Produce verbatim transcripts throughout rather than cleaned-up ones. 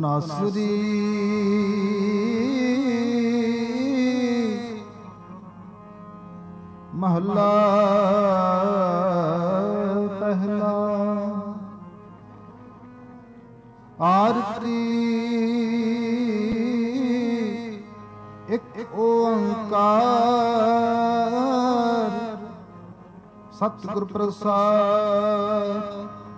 ਧਨਾਸਰੀ ਮਹੱਲਾ ਪਹਿਲਾ। ਆਰਤੀ ਇੱਕ ਓੰਕਾਰ ਸਤਿਗੁਰ ਪ੍ਰਸਾਦ।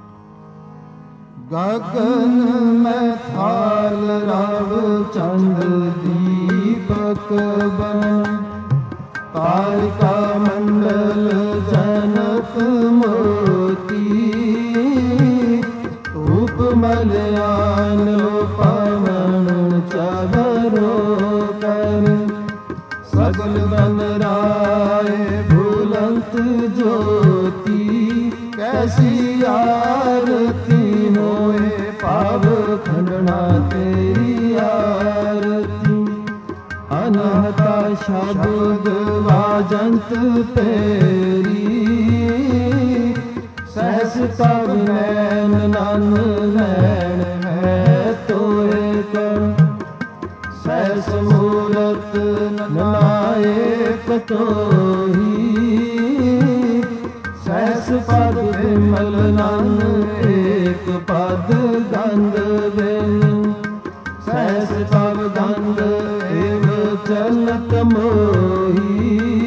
ਗਗਨ ਮੈਂ ਥਾਲ ਰਵ ਚੰਦ ਦੀਪਕ ਬਨ ਤਾਰਿਕਾ ਮੰਡਲ ਜਨਕ ਮੋਤੀ ਧੂਪ ਮਲਿਆਨ ਪਵਨ ਚਵਰੋ ਕਰ ਸਗਲ ਬਨ ਰਾਏ ਭੁਲੰਤ ਜੋਤੀ ਕੈਸੀ ਆਰਤੀ ਹੋਏ ਪਾਵ ਖੰਡਣਾ ਤੇਰੀ ਆਰਤੀ। ਅਨਹਤਾ ਸ਼ਬਦ ਵਾਜੰਤ ਤੇਰੀ ਸਹਿਸ ਤਬ ਨੈਣ ਨਨ ਨੈਣ ਹੈ ਤੋਏ ਕਰ ਸਹਿਸ ਮੂਰਤ ਨਾਇਕ ਤੋਹੀ ਸਹਿਸ ਪਦ ਬਿਮਲ ਨਨ ਏਕ ਪਦ ਗੰਧ ਬਿਨ ਸਹਿਸ ਪਦ ਗੰਧ ਏਵ ਚਲਤ ਮੋਹੀ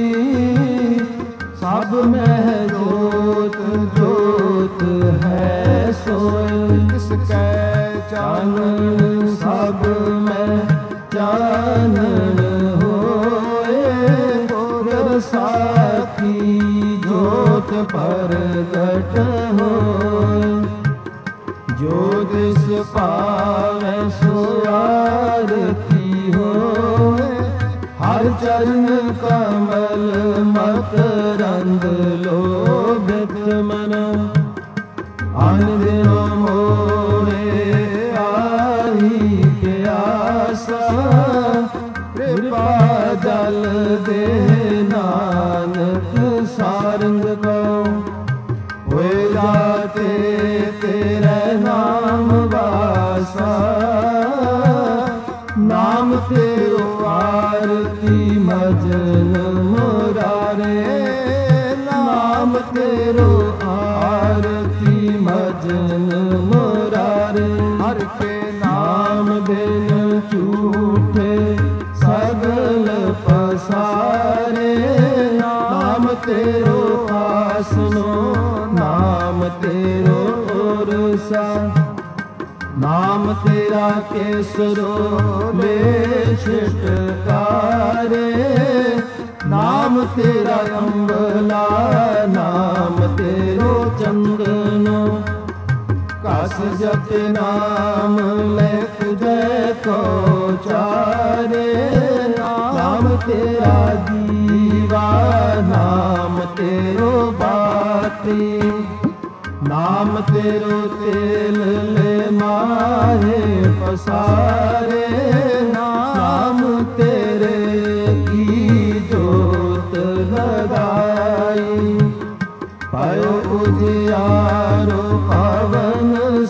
ਸਭ ਮਹਿ ਜੋਤ ਜੋਤ ਹੈ ਸੋਇ ਕਿਸ ਕੈ ਚਾਨਣ ਸਭ ਮੈਂ ਚਾਨਣ ਹੋਏ ਗੁਰ ਸਾਖੀ ਜੋਤ ਪ੍ਰਗਟ ਹੋਇ। ਜੋ ਦਿਸ ਪਾਵੈ ਸੋ ਆਰਤੀ ਹੋਇ ਹਰ ਚਰਨ ਕਮਲ ਮਕਰੰਦ ਲੋਭਿਤ ਮਨ ਅਨ ਦਿਨੋ ਮੋਰੇ ਆਈ ਪਿਆਸਾ ਕਿਰਪਾ ਜਲ ਦੇ ਨਾਨਕ ਸਾਰੰਗ ਕੋ ਹੋਏ ਜਾਤੇ ਤੇਰੇ ਨਾਮ ਵਾਸਾ ਨਾਮ ਤੇਰੋ ਆਰਤੀ ਮਜਨ ਮੁਰਾਰੇ ਨਾਮ ਤੇਰੋ ਆਰਤੀ ਮਜਨ ਮੁਰਾਰੇ। ਹਰ ਕੇ ਨਾਮ ਬਿਨ ਝੂਠੇ ਸਗਲ ਪਸਾਰੇ ਨਾਮ ਤੇਰੋ ਆਸਨੋ ਨਾਮ ਤੇਰੋ ਉਰਸਾ ਨਾਮ ਤੇਰਾ ਕੇਸਰੋ ਲੈ ਛਿਟਕਾਰੇ ਨਾਮ ਤੇਰਾ ਅੰਬਲਾ ਨਾਮ ਤੇਰੋ ਚੰਦਨੋ ਕਸ ਜਪ ਨਾਮ ਲੈ ਤੁਝੇ ਕੋ ਚਾਰੇ ਨਾਮ ਤੇਰਾ ਦੀਵਾ ਨਾਮ ਤੇਰੋ ਬਾਤੀ ਨਾਮ ਤੇਰੋ ਤੇਲ ਲੈ ਮਾਹੇ ਪਸਾਰੇ ਨਾਮ ਤੇਰੇ ਕੀ ਜੋਤ ਲਗਾਈ ਪਾਇਓ ਉਜਿਆਰੋ ਪਵਨ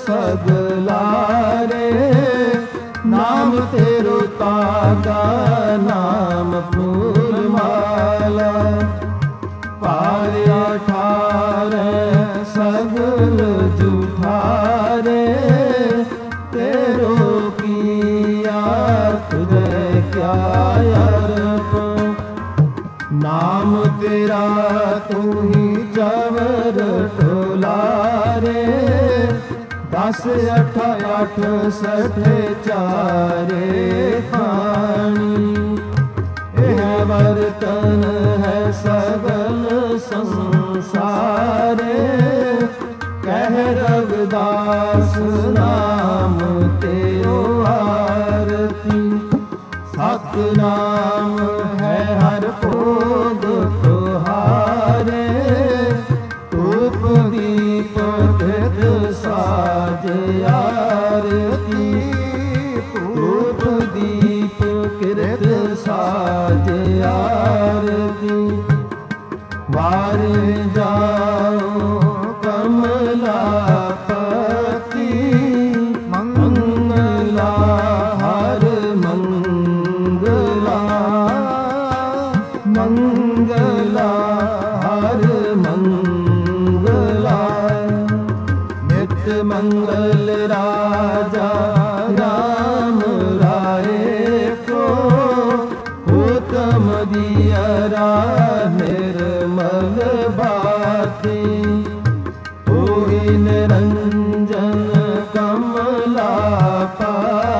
ਸਗਲਾਰੇ ਨਾਮ ਤੇਰੋ ਤਾਗਾ ਨਾਮ ਫੂਲ ਮਾਲਾ ਪਾਰਿਆ ਠਾਰੇ ਸਗਲ ਜੁਠਾਰੇ ਤੇਰੋ ਕੀਆ ਤੁਝੇ ਕਿਆ ਅਰਪ ਨਾਮ ਤੇਰਾ ਤੂੰ ਹੀ ਚਵਰ ਟੋਲਾਰੇ ਦਸ ਅਠ ਅਠ ਸਠ ਚਾਰੇ ਖਾਣੀ ਇਹ ਵਰਤਨ ਹੈ ਸਗਲ ਸੰਸਾਰੇ ਕਹਿ ਰਵਿਦਾਸ ਨਾਮ ਤੇਰੋ ਆਰਤੀ ਸਤਿਨਾਮ ਹੈ ਹਰ ਭੋਗ ਤੁਹਾਰੇ ਧੂਪ ਦੀਪ ਕਿਰਤ ਸਾਜ ਆਰਤੀ ਧੂਪ ਦੀਪ ਕਿਰਤ ਸਾਜ ਆਰਤੀ ਵਾਰੇ ਜਾਓ ਕਮਲਾ ਪਤੀ ਮੰਗਲਾ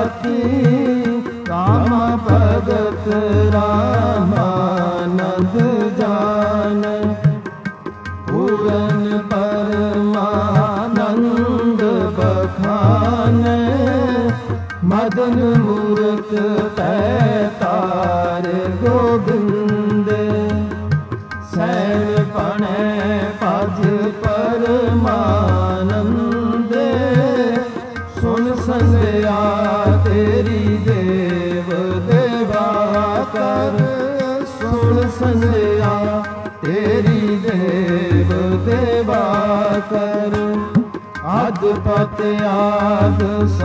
बाती राम भगत रामानंद जान पूरन परमानंद बखान मदन मूरत पैतार गोविंद सैन पणे पज परमानंद सुन संध्या तेरी देव देवा कर सुन संध्या तेरी देव देवा कर अदपत आद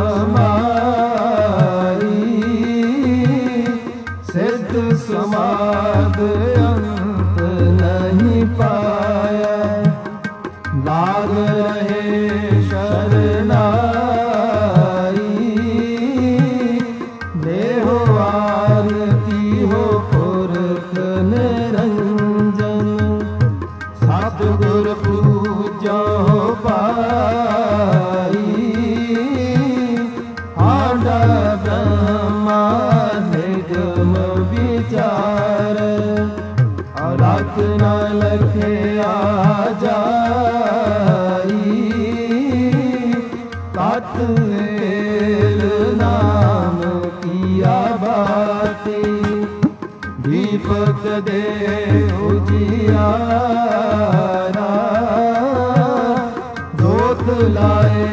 समाई सिद्ध समाद अंत नहीं पाया लाग रहे शरणाई देहो आरती हो पुरख निरंजन सतगुर पूजो पाई आडा ब्रह्मा निगम विचार अलख न लखे आ जाई तत तेल नाम किया बाती दीपक दे उजियारा जोत लाए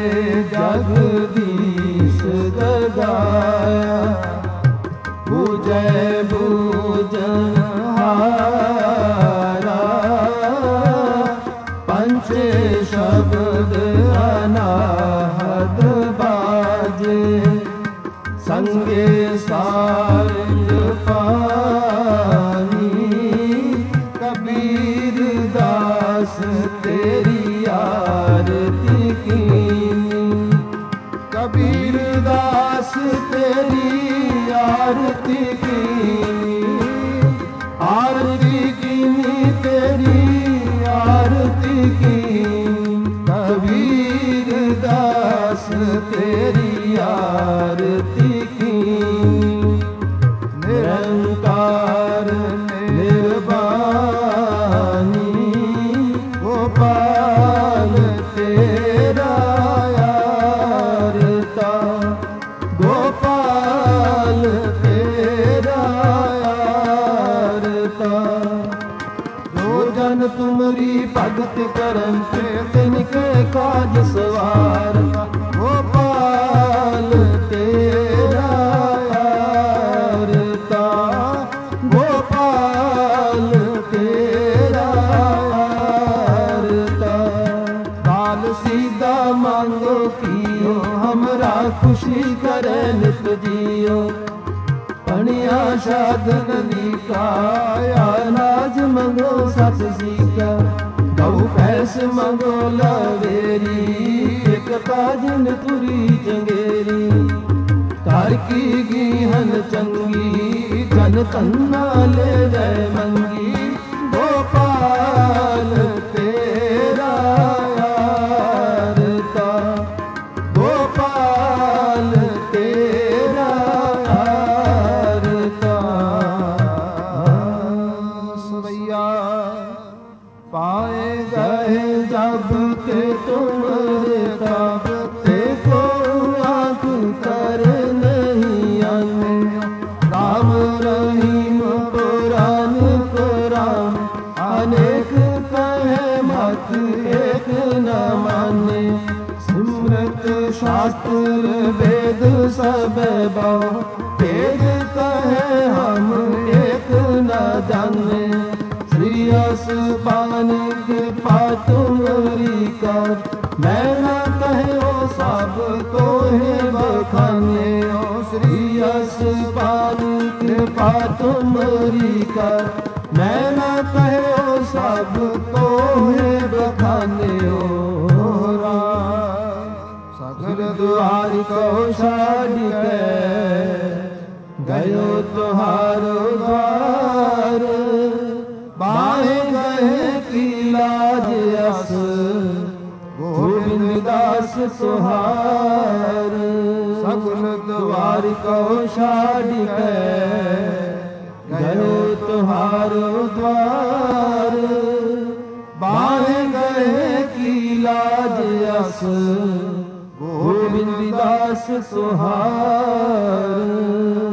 जगदीश दगाया पूजै पूजनहारा पंचे शब्द अनाहत बाजे संगे सारंग पानी कबीर दास तेरी आरती कीनी कबीर दास तेरी आरती कीनी आरती कीनी तेरी आरती कीनी कबीर दास तेरी आरती कीनी निरंकार निर्वाणी गोपाल तेरा आरता गोपाल तेरा आरता जो जन तुमरी भगत करन ते तिनके काज सवार गोपाल तेरा आरता गोपाल तेरा आरता काल सीधा मांगो कियो हमरा खुशी करे नित जियो पणिया साधन निकाया नाज मंगो सत सीका गौ पैस मंगो लवेरी एक काजन तुरी चंगेरी कार की गीहन चंगी जन तन्ना ले जय मंगी गोपाल तेरा आरता गोपाल तेरा आरता सवैया पाए गए जब के तुमरे तब ते को आँख कर नहीं आने राम रहीम पुराण कुरान अनेक कहे मत एक न माने सिमरत शास्त्र वेद सब बहु वेद कहे हम एक न जाने श्री असपान कृपा तुमरी कर मैं न कहे ओ सब तो है बखाने ओ श्री असपान कृपा तुमरी कर मैं न कहे ओ सब तो है बखाने ओ सगल द्वार को छाड़ के गयो तुहारो द्वार बाहे गए की लाज अस गोविंद दास सुहार सगल द्वार को छाड़ के गयो तुहारो द्वार बाहे गए की लाज अस गोविंद दास तुहार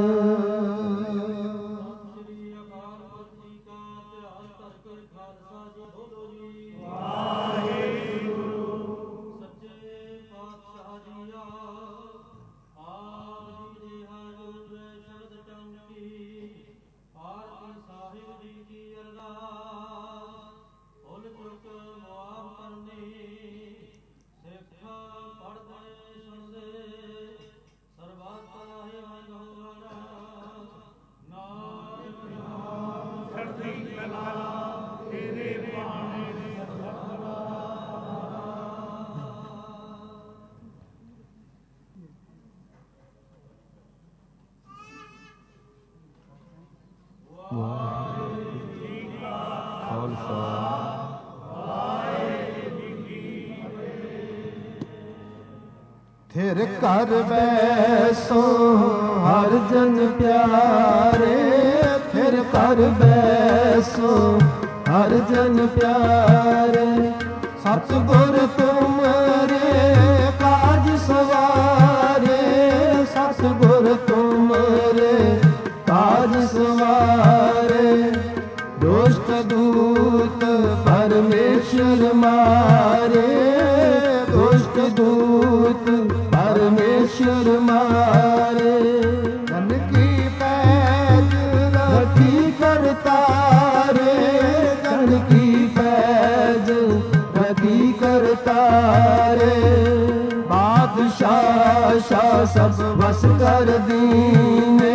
फिर कर बैसो हर जन प्यारे फिर कर बैसो हर जन प्यारे सतगुर तुमरे काज सवारे सतगुर तुमरे काज सवारे दुष्ट दूत परमेश्वर मारे दुष्ट दूत परमेश्वर मारे धन की पैज रखी करता रे धन की पैज रखी करता रे बादशाह शाह सब बस कर दीने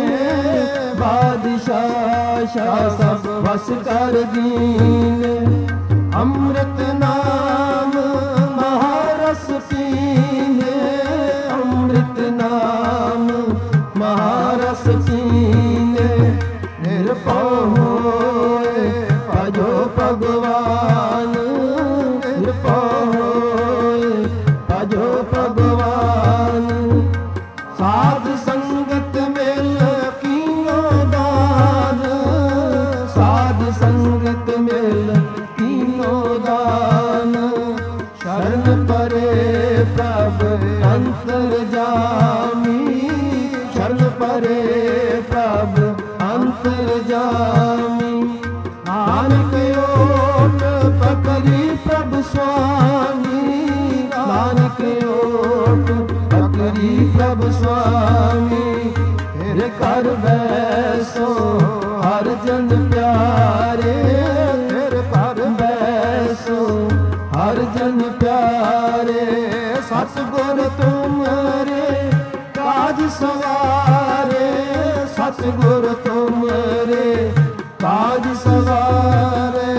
बादशाह शाह सब बस कर दीने अमृत नाम महारस पीने अमृत नाम महारस पीने निरपौ होए भजो भगवान निरपौ होए भजो भगवान साध संगत मिल कीनो दान साध संगत मिल कीनो दान शरण परे प्रभ अंतर जामी शरण परे प्रभ अंतर जामी नानक ओट पकड़ी प्रभ स्वामी नानक ओट पकड़ी प्रभ स्वामी फिर कर बैसो हर जन प्यारे फिर कर बैसो हर जन प्यारे सतगुर तुमरे काज सवारे सतगुर तुमरे काज सवारे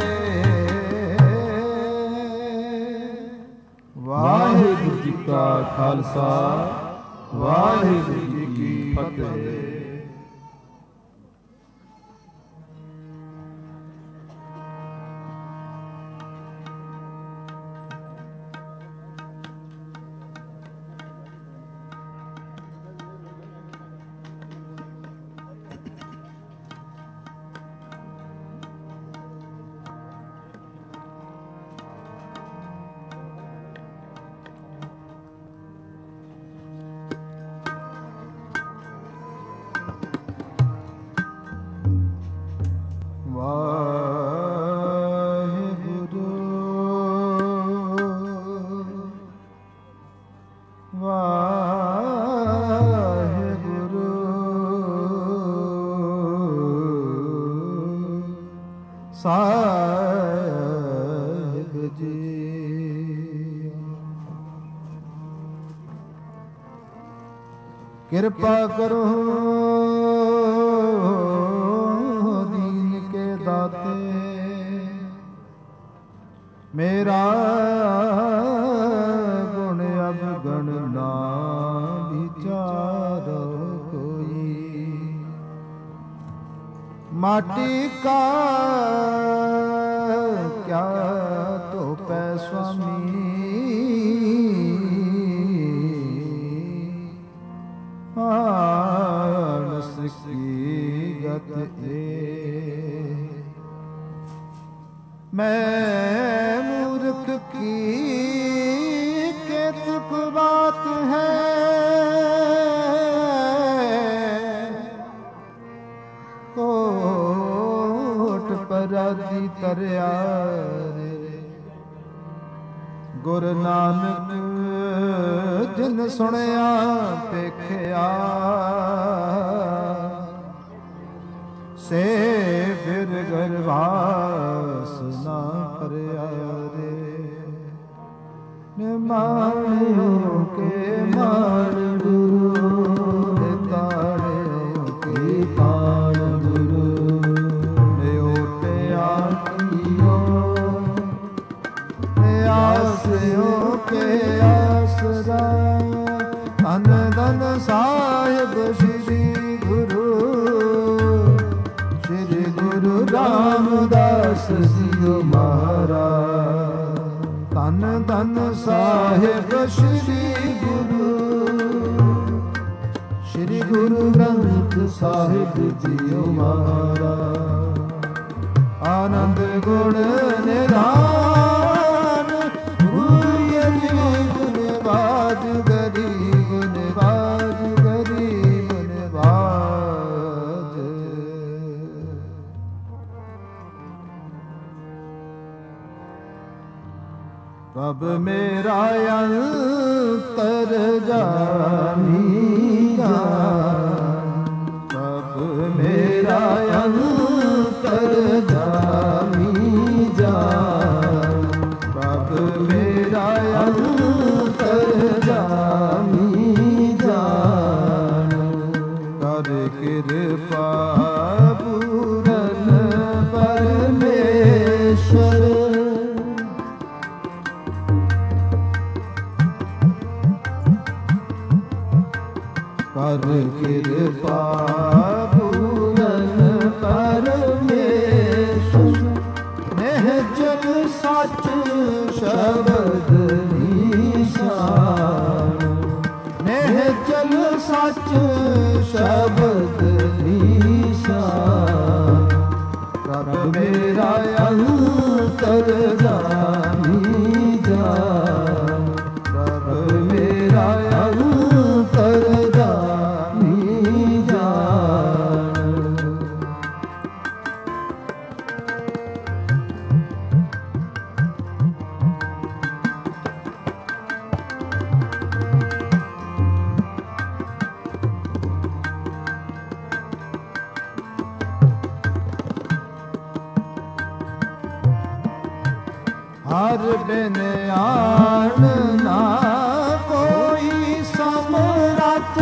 वाहिगुरु जी का खालसा वाहिगुरु जी की फतेह। ਸਾਹਿਬ ਜੀ ਕਿਰਪਾ ਕਰੋ ਦੀਨ ਕੇ ਦਾਤੇ ਮੇਰਾ ਗੁਣ ਅਵਗਣ ਨਾ ਵਿਚਾਰੋ ਕੋਈ माटी का क्या तो पै स्वामी ਕੀ ਗਤ ਏ। ਮੈਂ ਮੂਰਖ ਕੀ ਕੇਤਕ ਬਾਤ ਹੈ, ਕੋਟ ਪਰਾਦੀ ਤਰਿਆ ਰੇ। ਗੁਰ ਨਾਨਕ ਜਿਨ ਸੁਣਿਆ ਪੇਖਿਆ, ਸੇ ਫਿਰ ਗਰਵਾਸ ਨਾ ਕਰਿਆ ਰੇ। ਨਿਮਾਣਿਓ ਕੇ ਮਾਣ ਗੁਰੂ, ਨਿਤਾਣਿਓ ਕੇ ਤਾਣ ਗੁਰੂ। ਨਿਓਟਿਆ ਕੀਓ ਆਸਿਓ ਕੇ ਆਸਰਾ, ਧਨ ਧਨ ਸਾਹਿਬ ਸ੍ਰੀ ਗੁਰੂ, ਸ੍ਰੀ ਗੁਰੂ ਰਾਮਦਾਸ ਜੀਓ ਮਹਾਰਾਜ। ਧਨ ਧਨ ਸਾਹਿਬ ਸ੍ਰੀ ਗੁਰੂ, ਸ੍ਰੀ ਗੁਰੂ ਗ੍ਰੰਥ ਸਾਹਿਬ ਜੀਓ ਮਹਾਰਾਜ। ਆਨੰਦ ਗੁਣ ਨਿਧਾਨ ਗੁਣਵਾਜ ਗਰੀ, ਗੁਣਵਾਜ ਗਰੀ ਗੁਣਵਾਜ। ਪ੍ਰਭ ਮੇਰਾ ਅੰਤਰ ਜਾਮੀ ਜਾਨ, ਪ੍ਰਭ ਮੇਰਾ ਅੰਤਰ ਜਾਮੀ ਜਾਨ, ਪ੍ਰਭ ਮੇਰਾ ਅੰਤਰ ਜਾਮੀ ਜਾਨ। ਕਰ ਕਿਰਪਾ ਪੂਰਨ ਪਰਮੇਸ਼ਰ, ਕਰ ਕਿਰਪਾ ਪੂਰਨ ਪਰਮੇਸ਼ਰ। ਨਿਹਚਲ ਸੱਚ ਸ਼ਬਦ ਨਿਸ਼ਾਨ, ਨਿਹਚਲ ਸੱਚ ਸ਼ਬਦ ਨਿਸ਼ਾਨ। ਪ੍ਰਭ ਮੇਰਾ ਅੰਤਰ ਜਾਮੀ ਜਾਨ, ਪ੍ਰਭ ਮੇਰਾ ਅੰਤਰ ਜਾਮੀ ਜਾਨ। ਹਰ ਬਿਨ ਆਣ ਨਾ ਕੋਈ ਸਮਰੱਥ,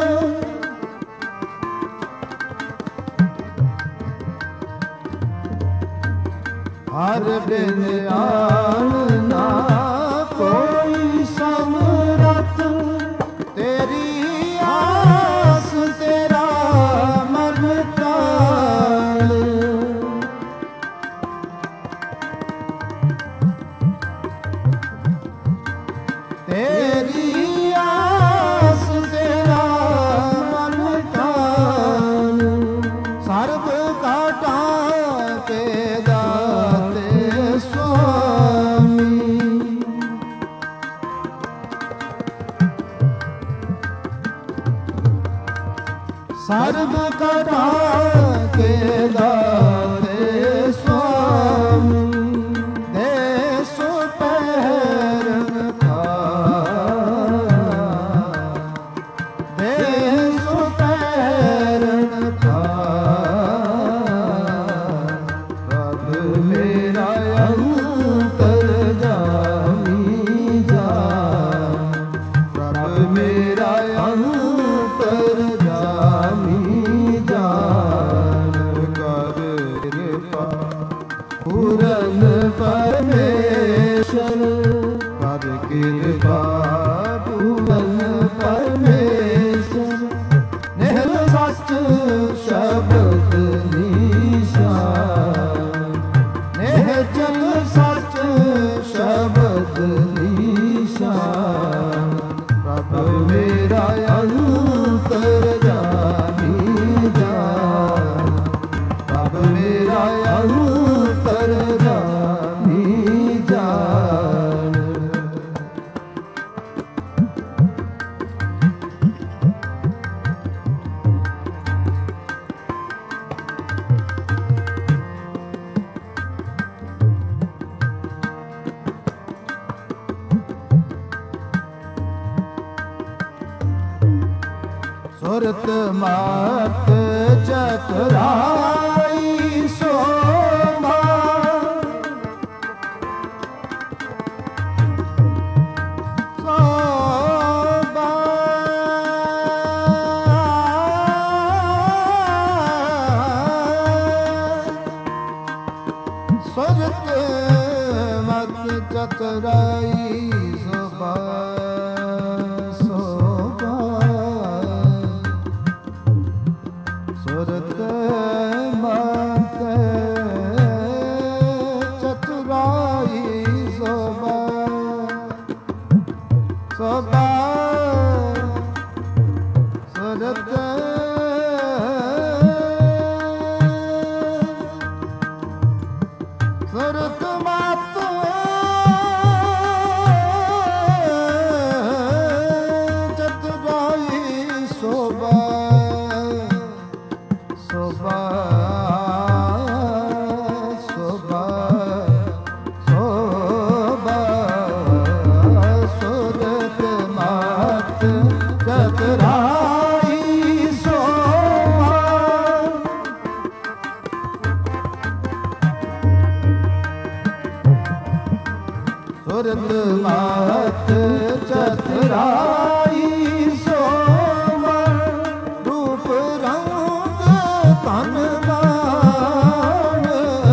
ਹਰ ਬਿਨ ਆਣ ਨਾ ਕੋਈ ਸਮਰੱਥ। ਤੇਰੀ ਆਸ ਤੇਰਾ ਮਨ ਤਾਲ, ਤੇਰੀ ਆਸ ਤੇਰਾ ਮਨ ਤਾਨ। ਸਰਬ ਘਾਟਾਂ ਕੇ ਦਾਤੇ ਸੁਆਮੀ, ਸਰਬ ਘਾਟਾਂ ਕੇ ਦਾਤੇ ਸੁਆਮੀ। ਦੇ ਸੋ ਪਹਿਰਨ ਖਾਰ, ਦੇ ਸੋ ਪਹਿਰਨ ਖਾਰ। ਪ੍ਰਭ ਮੇਰਾ ਅੰਤਰ ਜਾਮੀ ਜਾਨ, ਪ੍ਰਭ ਮੇਰਾ ਅੰਤਰ ਜਾਮੀ ਜਾਨ। ਕਰ ਸੁਰਤ ਮਤ ਚਤੁਰਾਈ ਸੋਭਾ ਸੁਰਤ ਮਤ ਚਤੁਰਾਈ ਸੋਭਾ ਸੋਭਾ ਸੁਰਤ ਮਤ ਚਤੁਰਾਈ ਸੋਭਾ ਸੋਭਾ ਸੁਰਤ ਸੁਰਤ ਮਤ ਚਤੁਰਾਈ ਸੋਭਾ ਸੋਭਾ ਸੋਭਾ ਸੋਭਾ ਸੁਰਤ ਮਤ ਚਤੁਰਾਈ ਸੋਭਾ ਸੁਰਤ ਮਤ ਚਤੁਰਾਈ ਸੋਭਾ ਰੂਪ ਰੰਗ ਤਨ ਮਾਨ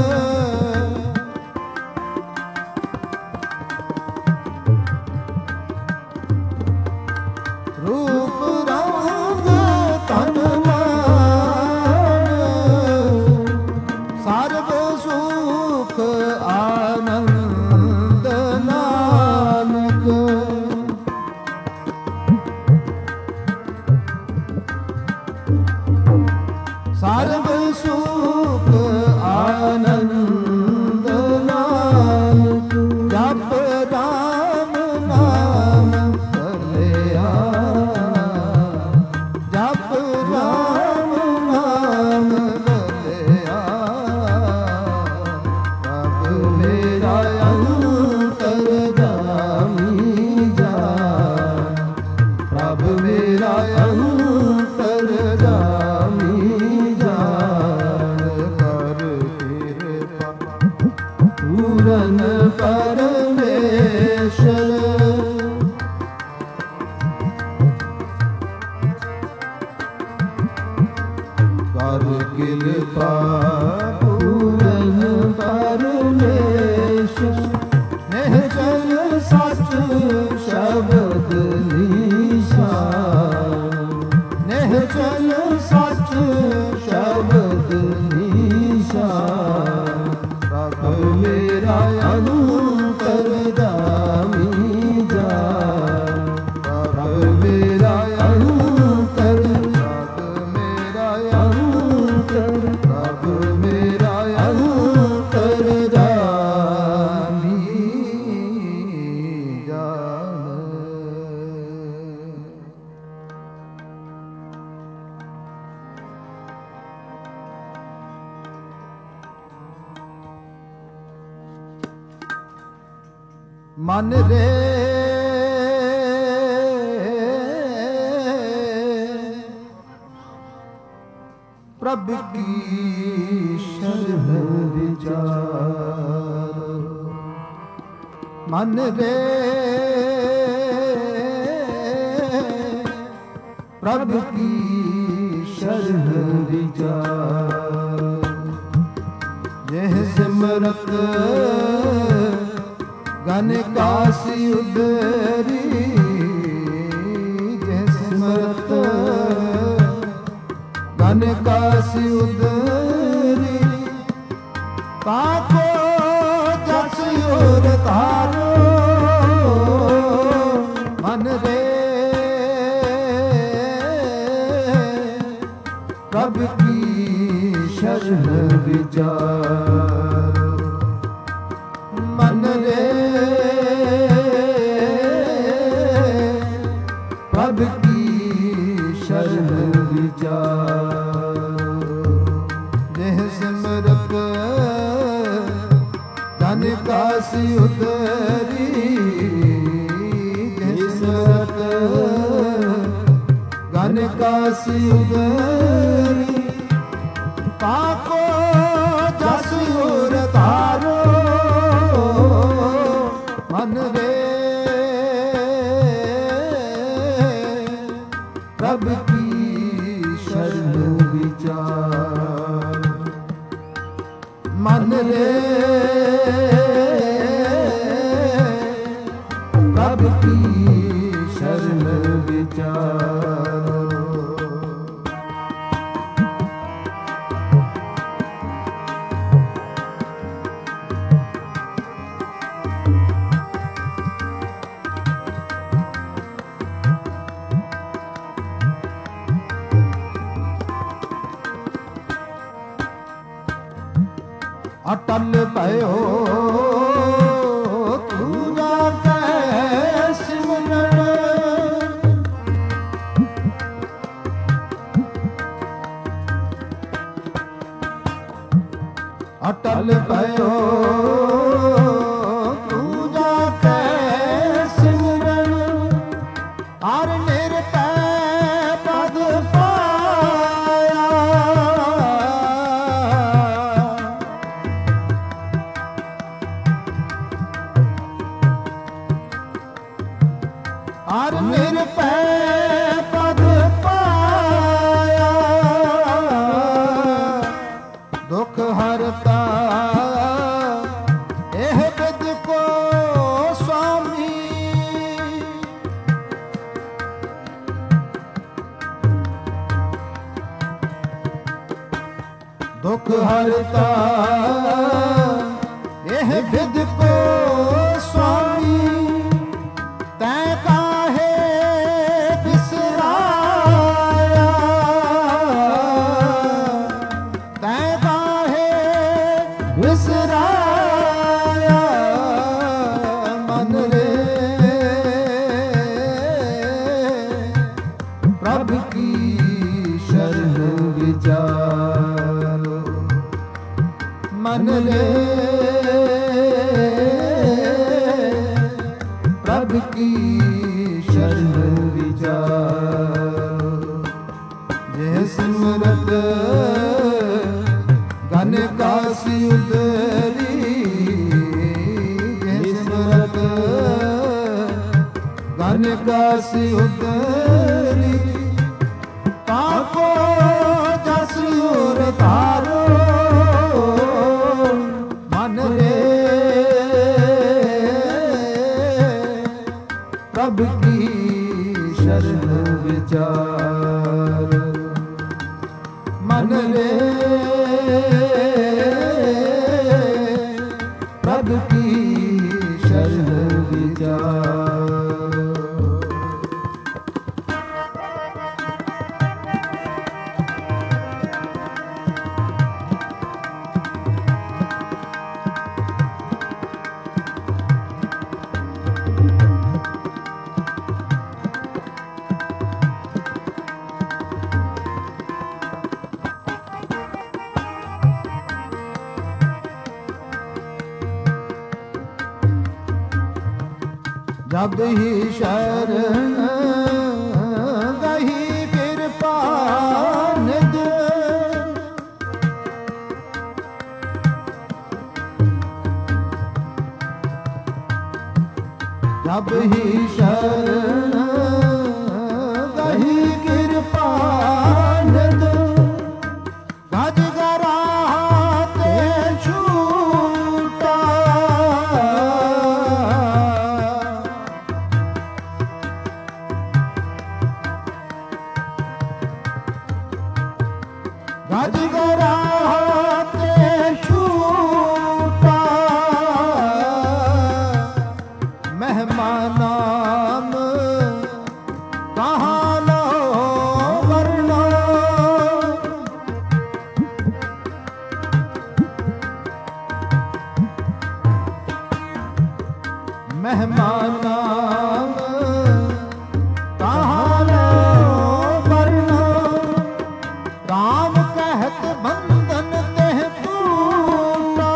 ਰੂਪ ਰੰਗ ਤਨ ਮਾਨ ਸਰਬ ਸੁਖ ਆਨੰਦ ਨਾਨਕ ਸਰਬ ਸੁਖ ਆਨੰਦ ਨਾਨਕ ਜਪ ਰਾਮ ਨਾਮ ਭਲਿਆ ਜਪ ਰਾਮ ਨਾਮ ਭਲਿਆ ਪ੍ਰਭ ਮੇਰਾ ਅੰਤਰਜਾਮੀ ਜਾਨ ਪ੍ਰਭ ਮੇਰਾ ਅੰਤਰਜਾਮੀ ਜਾਨ ਕਰ ਕਿਰਪਾ ਪੂਰਨ ਪਰਮੇਸ਼ਰ ਕਰ ਕਿਰਪਾ ਪੂਰਨ ਪਰਮੇਸ਼ਰ ਨਿਹਚਲ ਸੱਚ ਸ਼ਬਦ ਨਿਸ਼ਾਨ ਨਿਹਚਲ ਸੱਚ ਸ਼ਬਦ ਨਿਸ਼ਾਨ ਪ੍ਰਭ ਮੇਰਾ ਅੰਤਰਜਾਮੀ ਜਾਨ ਪ੍ਰਭ ਮੇਰਾ ਅੰਤਰ ਪ੍ਰਭ ਮੇਰਾ ਅੰਤਰ ਪ੍ਰਭ ਮੇਰਾ ਅੰਤਰਜਾਮੀ ਜਾਨ ਮਨ ਰੇ ਪ੍ਰਭ ਕੀ ਸ਼ਰਨ ਵਿਚਾਰ ਮਨ ਰੇ ਪ੍ਰਭ ਕੀ ਸ਼ਰਨ ਵਿਚਾਰ यह सिमरत गन कासी उदरी यह सिमरत गन कासी उदरी ताको जस और तारो मन रे प्रभ की शरण विचार मन रे प्रभ की शरण विचार यह सिमरत धन कासी उतरी यह सिमरत धन कासी उदरी ताको जस उर तारो मन रे प्रभु की शरण विचार मन रे प्रभु की शरण विचार। अटल भयो तूरा कै सिमरन अटल भयो तूरा कै सिमरन आर निरतै पद पाया आर निरतै पद पाया दुख हरता एह विद को स्वामी दुख हरता एह विद को स्वामी तै काहे बिसराया तै काहे बिसराया मन रे प्रभु की शरण विचार मन रे प्रभु की शरण विचार। जय सिमरत घन कासी उदरी जय सिमरत घन कासी उदरी ताको जस उर तारो मन रे प्रभु की शरण विचार मन रे प्रभु की शरण विचार। जब ही शरण गही कृपा निध जब ही शरण गही कृपा निध गज गराते छूटा गज गराते छूटा महिमा नाम कहाँ लो वरना महिमा नाम कहाँ लो वरना राम कहत बंधन तेह टूटा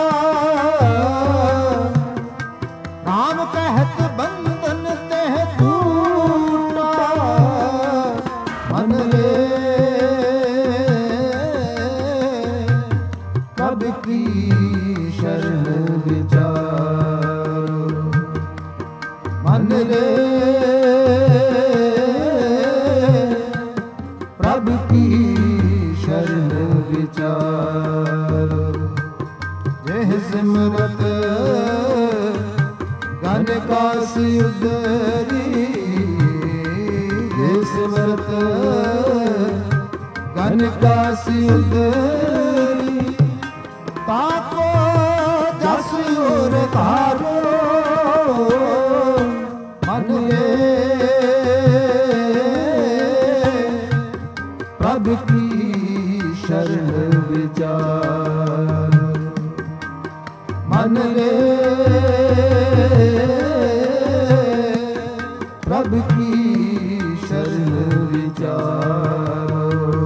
राम कहत बंधन तेह टूटा मन ਕੀ ਸ਼ਰਨ ਵਿਚਾਰੋ ਮਨ ਰੇ ਪ੍ਰਭ ਕੀ ਸ਼ਰਨ ਵਿਚਾਰੋ ਜਿਹ ਸਿਮਰਤ ਗਨ ਕਾਸ ਉਦਰੀ ਜਿਹ ਸਿਮਰਤ ਗਨ ਕਾਸ ਉਦਰੀ ਤਾਕੋ ਜਸ ਉਰ ਧਾਰੋ ਮਨ ਰੇ ਪ੍ਰਭ ਕੀ ਸ਼ਰਨ ਵਿਚਾਰ ਮਨ ਰੇ ਪ੍ਰਭ ਕੀ ਸ਼ਰਨ ਵਿਚਾਰ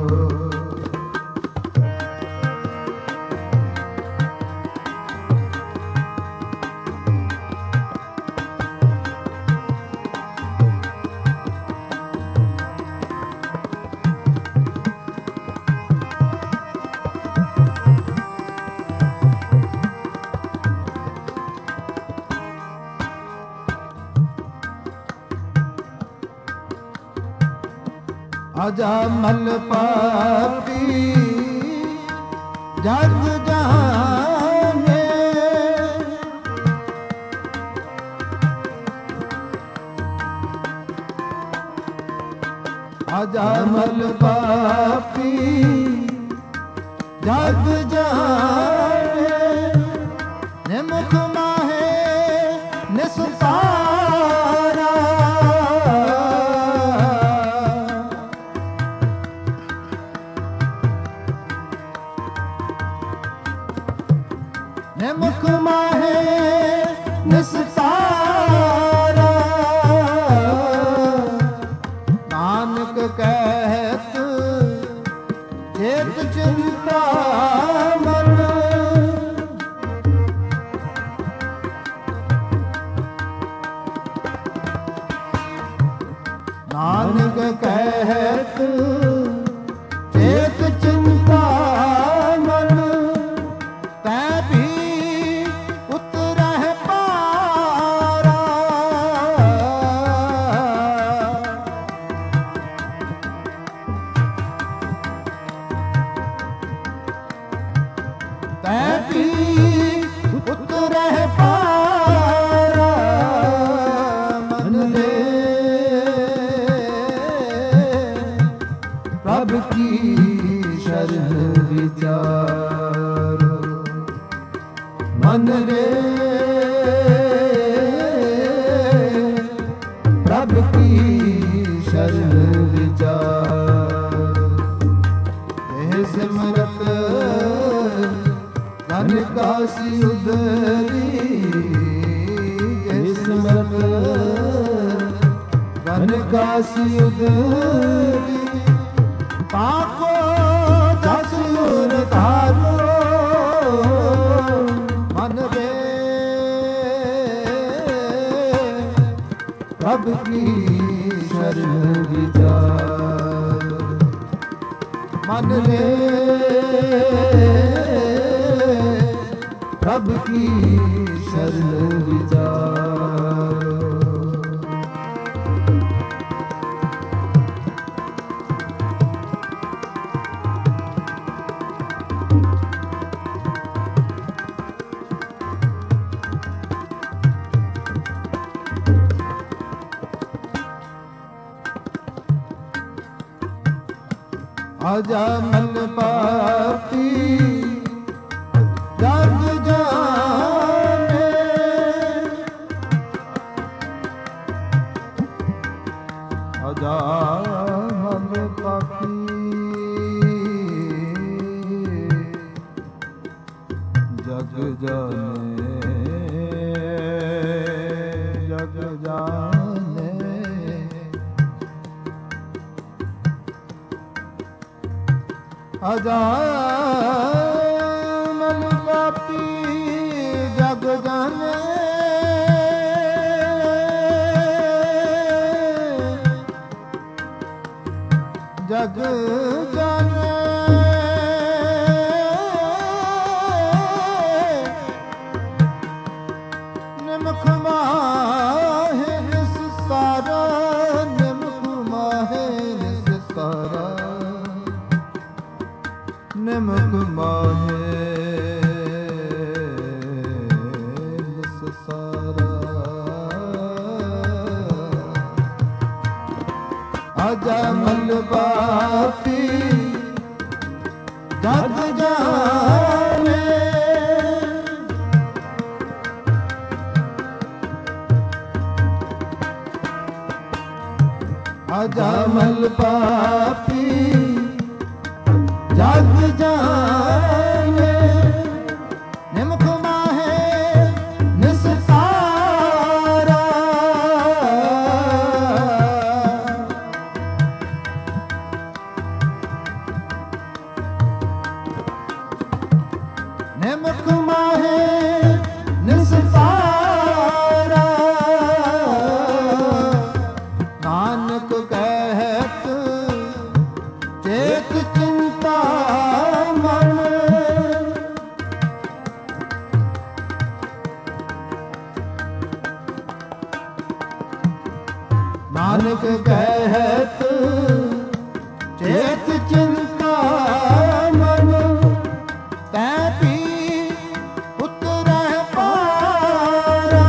ਅਜਮਲ ਪਾਪੀ ਜਗ ਜਾਣੇ ਅਜਮਲ ਪਾਪੀ ਜਗ ਜਾਣੇ ਨਿਮਖ ਮਾਹੇ ਨਿਸਤਾਰਾ ਨਿਮਖ ਮਾਹੇ ਨਿਸਤਾਰਾ ਨਾਨਕ ਕਹਿਤ ਚੇਤ ਚਿੰਤਾ ਮਨ ਨਾਨਕ ਕਹਿਤ ਚੇਤ ਚਿੰਤਾ ਮਨ ਤੈ ਵੀ ਉਤਰਹਿ ਪਾਰਾ ਤੈ ਵੀ ਉਤਰਹਿ ਪਾਰਾ ਮਨ ਰੇ ਪ੍ਰਭ ਕੀ ਸ਼ਰਨ ਵਿਚਾਰੋ ਮਨ ਰੇ ਪ੍ਰਭ ਕੀ ਸ਼ਰਨ ਵਿਚਾਰ ਇਹ ਸਿਮਰਤ ਗਨ ਕਾਸੀ ਉਦਰੀ ਇਹ ਸਿਮਰਤ ਗਨ ਕਾਸੀ ਉਦਰੀ ਤਾਕੋ ਜਸ ਉਰ ਧਾਰੋ ਮਨ ਰੇ ਪ੍ਰਭ ਕੀ ਸ਼ਰਨ ਵਿਚਾਰ ਮਨ ਰੇ ਪ੍ਰਭ ਕੀ ਸ਼ਰਨ ਵਿਚਾਰ ਅਜਮਲ ਪਾਪੀ ਜਗ ਜਾਣੇ ਅਜਮਲ ਪਾਪੀ ਜਗ ਜਾਣੇ ਜਗ ਜਾਣੇ ਅਜਮਲ ਪਾਪੀ ਜਗ ਜਾਣੇ ਜਗ ਜਾਣੇ ਨਿਮਕ ਮਾਹੇ ਸਾਰਾ ਅਜਮਲ ਬਾਪੀ ਜਗ ਜਾਣੇ ਅਜਮਲ ਪਾਪੀ ਜਗ ਜਾਣੇ ਨਿਮਕ ਮਾਹੇ ਨਿਸਤਾਰਾ ਨਿਮਕ ਮਾਹੇ ਨਿਸਤਾਰਾ ਨਾਨਕ ਕਹਿਤ ਚੇਤ ਚਿੰਤਾ ਮਨ ਨਾਨਕ ਕਹਿਤ ਚੇਤ ਚਿੰਤਾ ਮਨ ਤੈ ਪੀ ਉਤਰਹਿ ਪਾਰਾ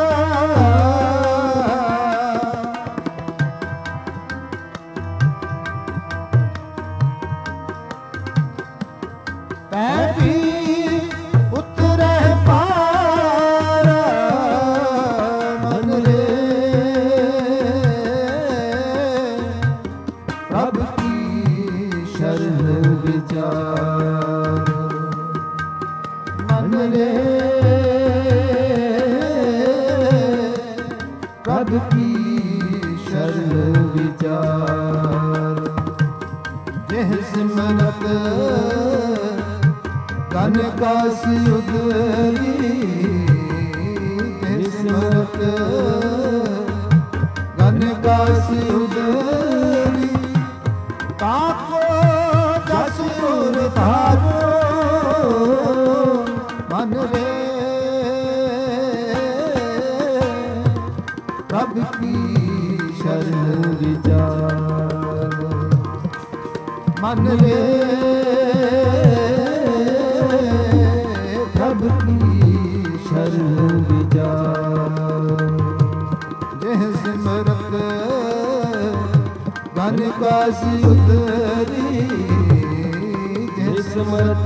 ਤੈ ਪੀ ਉਤਰਹਿ ਪਾਰਾ ਮਨ ਰੇ ਪ੍ਰਭ ਕੀ ਸ਼ਰਨ ਵਿਚਾਰ ਮਨ ਰੇ ਪ੍ਰਭ ਕੀ ਸ਼ਰਨ ਵਿਚਾਰ ਜਿਹ ਸਿਮਰਤ ਗਨ ਕਾਸੀ ਉਦਰੀ ਜਿਹ ਸਿਮਰਤ ਗਨ ਕਾਸੀ ਉਦਰੀ ਤਾਕੋ ਜਸ ਉਰ ਧਾਰੋ ਮਨ ਰੇ ਪ੍ਰਭ ਕੀ ਸ਼ਰਨ ਵਿਚਾਰ ਮਨ ਰੇ ਪ੍ਰਭ ਕੀ ਸ਼ਰਨ ਵਿਚਾਰ ਜਿਹ ਸਿਮਰਤ ਗਨ ਕਾਸੀ ਉਤਰੀ ਜਿਹ ਸਿਮਰਤ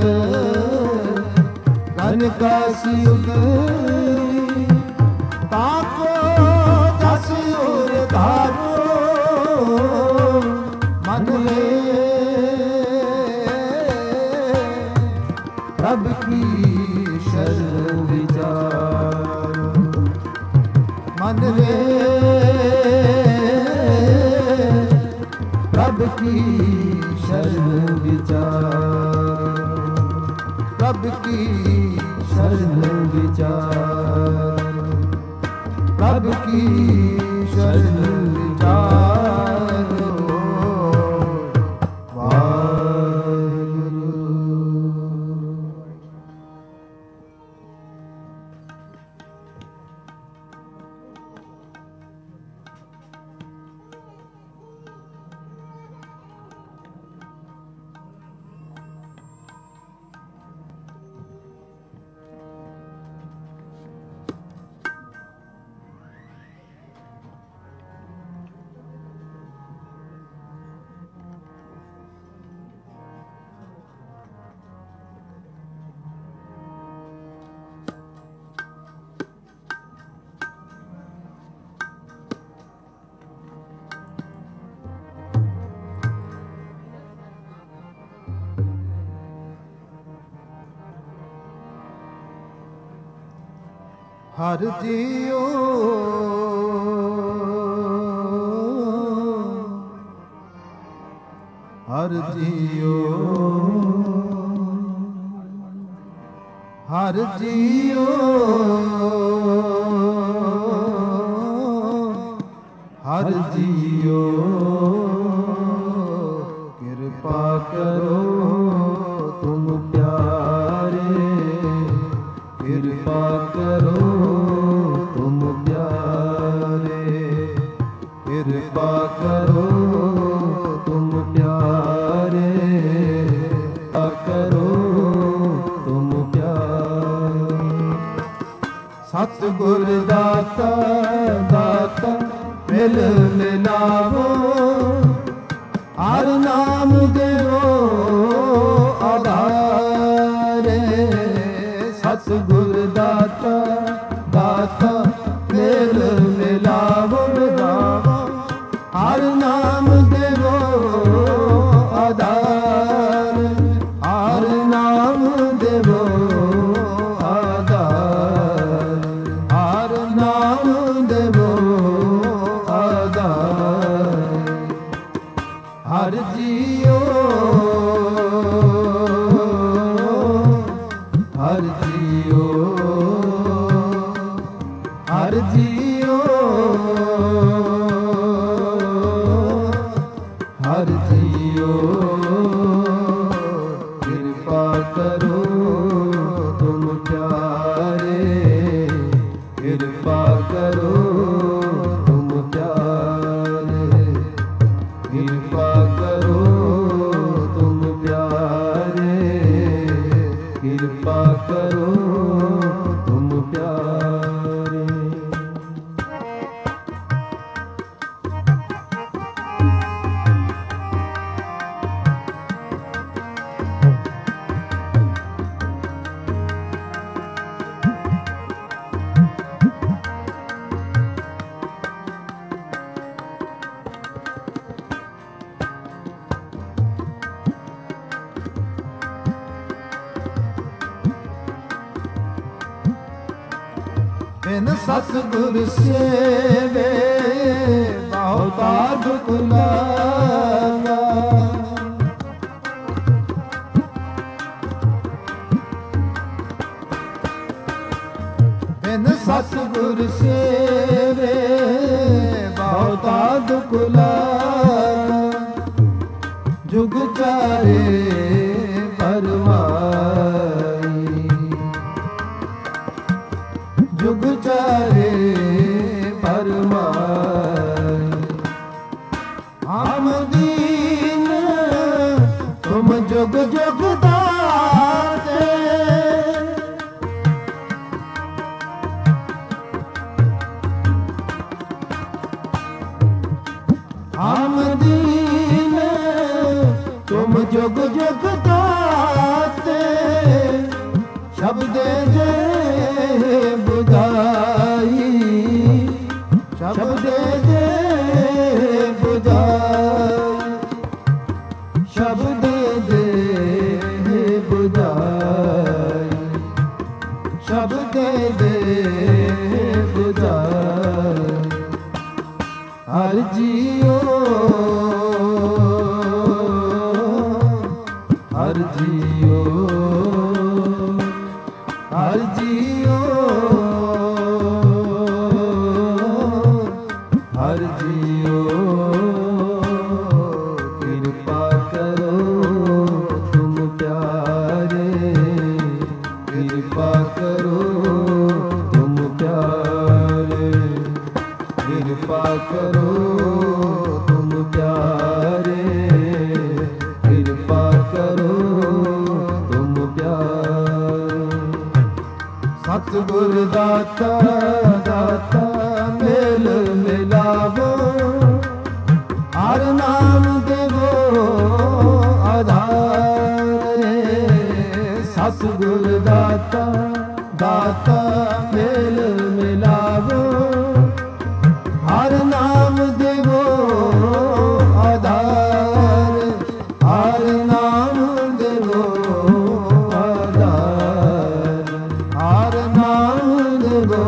ਗਨ ਕਾਸੀ ਉਤਰੀ ਤਾਕੋ ਜਸ ਉਰ ਧਾਰੋ ਮਨ ਰੇ ਪ੍ਰਭ ਕੀ ਸ਼ਰਨ ਵਿਚਾਰ ਮਨ ਰੇ ਪ੍ਰਭ ਕੀ ਸ਼ਰਨ ਵਿਚਾਰ ਪ੍ਰਭ ਕੀ ਸ਼ਰਨ ਵਿਚਾਰ ਪ੍ਰਭ ਕੀ ਸ਼ਰਨ ਵਿਚਾਰ ਵਾਹਿਗੁਰੂ। ਹਰ ਜੀਓ ਹਰ ਜੀਓ ਹਰ ਜੀਓ ਹਰ ਜੀਓ ਕਿਰਪਾ ਕਰੋ ਤੁਮ ਪਿਆਰੇ ਕਿਰਪਾ ਕਰੋ ਤੁਮ ਪਿਆਰੇ ਕਿਰਪਾ ਕਰੋ ਤੁਮ ਪਿਆਰੇ ਅਕ ਸਤਿਗੁਰ ਦਾਤਾ ਦਾਤਾ ਮਿਲ ਮਿਲਾਵੋ, ਹਰ ਨਾਮ ਦੇਵੋ ਆਧਾਰੇ। ਸਤਿਗੁਰ ਦਾਤਾ ਦਾਤਾ ਮਿਲ ਮਿਲਾਵੋ, ਮਿਲਾਵੋ ਹਰ ਨਾਮ ਦੇਵੋ ਆਧਾਰ। ਹਰ ਨਾਮ ਦੇਵੋ ਆਧਾਰ, ਹਰ ਨਾਮ ਦੇਵੋ ਆਧਾਰ। ਹਰ ਜੀਓ ਹਰ ਜੀਓ ਹਰ ਜੀਓ ਹਰ ਜੀਓ ਕਿਰਪਾ ਕਰੋ ਤੁਮ ਪਿਆਰੇ, ਕਿਰਪਾ ਕਰੋ ਤੁਮ ਪਿਆਰੇ, ਕਿਰਪਾ ਕਰੋ ਤੁਮ ਪਿਆਰੇ, ਕਿਰਪਾ ਕਰੋ ਤੁਮ ਪਿਆਰੇ। ਬਿਨ ਸਤਿਗੁਰ ਸੇਵੇ ਬਹੁਤਾ ਦੁਖ ਲਾਗਾ। ਬਿਨ ਸਤਿਗੁਰ ਸੇਵੇ ਬਹੁਤਾ ਦੁਖ ਲਾਗਾ। ਜੁਗ ਚਾਰੇ ਪਰਵਾਈ, ਜੁਗ ਚਾਰੇ ਪਰਮਾਈ। ਹਮ ਦੀਨ ਤੁਮ ਜੁਗ ਜੁਗ ਦਾਤੇ। ਹਮ ਦੀਨ ਤੁਮ ਜੁਗ ਜੁਗ ਦਾਤੇ। ਸ਼ਬਦੇ ਦੇ ਬੁਝਾਈ, ਸ਼ਬਦੇ ਦੇ ਬੁਝਾਈ, ਸ਼ਬਦੇ ਦੇ ਬੁਝਾਈ, ਸ਼ਬਦੇ ਦੇ ਬੁਝਾਈ। ਹਰ ਜੀਓ ਹਰ ਜੀਓ ਹਰ ਜੀਓ ਹਰ ਜੀਓ ਕਿਰਪਾ ਕਰੋ ਤੁਮ ਪਿਆਰੇ, ਕਿਰਪਾ ਕਰੋ ਤੁਮ ਪਿਆਰੇ, ਕਿਰਪਾ ਕਰੋ ਤੁਮ ਪਿਆਰੇ, ਕਿਰਪਾ ਕਰੋ ਤੁਮ ਪਿਆਰੇ। ਸਤਿਗੁਰ ਦਾਤਾ ਦਾਤਾ ਮਿਲ ਮਿਲਾਵੋ, ਹਰ ਨਾਮ ਦੇਵੋ ਆਧਾਰੇ। ਸਤਿਗੁਰ ਦਾਤਾ ਦਾਤਾ ਮਿਲ ਮਿਲਾਵੋ, ਹਰ ਨਾਮ ਦੇਵੋ ਆਧਾਰ। ਹਰ ਨਾਮ ਦੇਵੋ ਆਧਾਰ, ਹਰ ਨਾਮ ਦੇਵੋ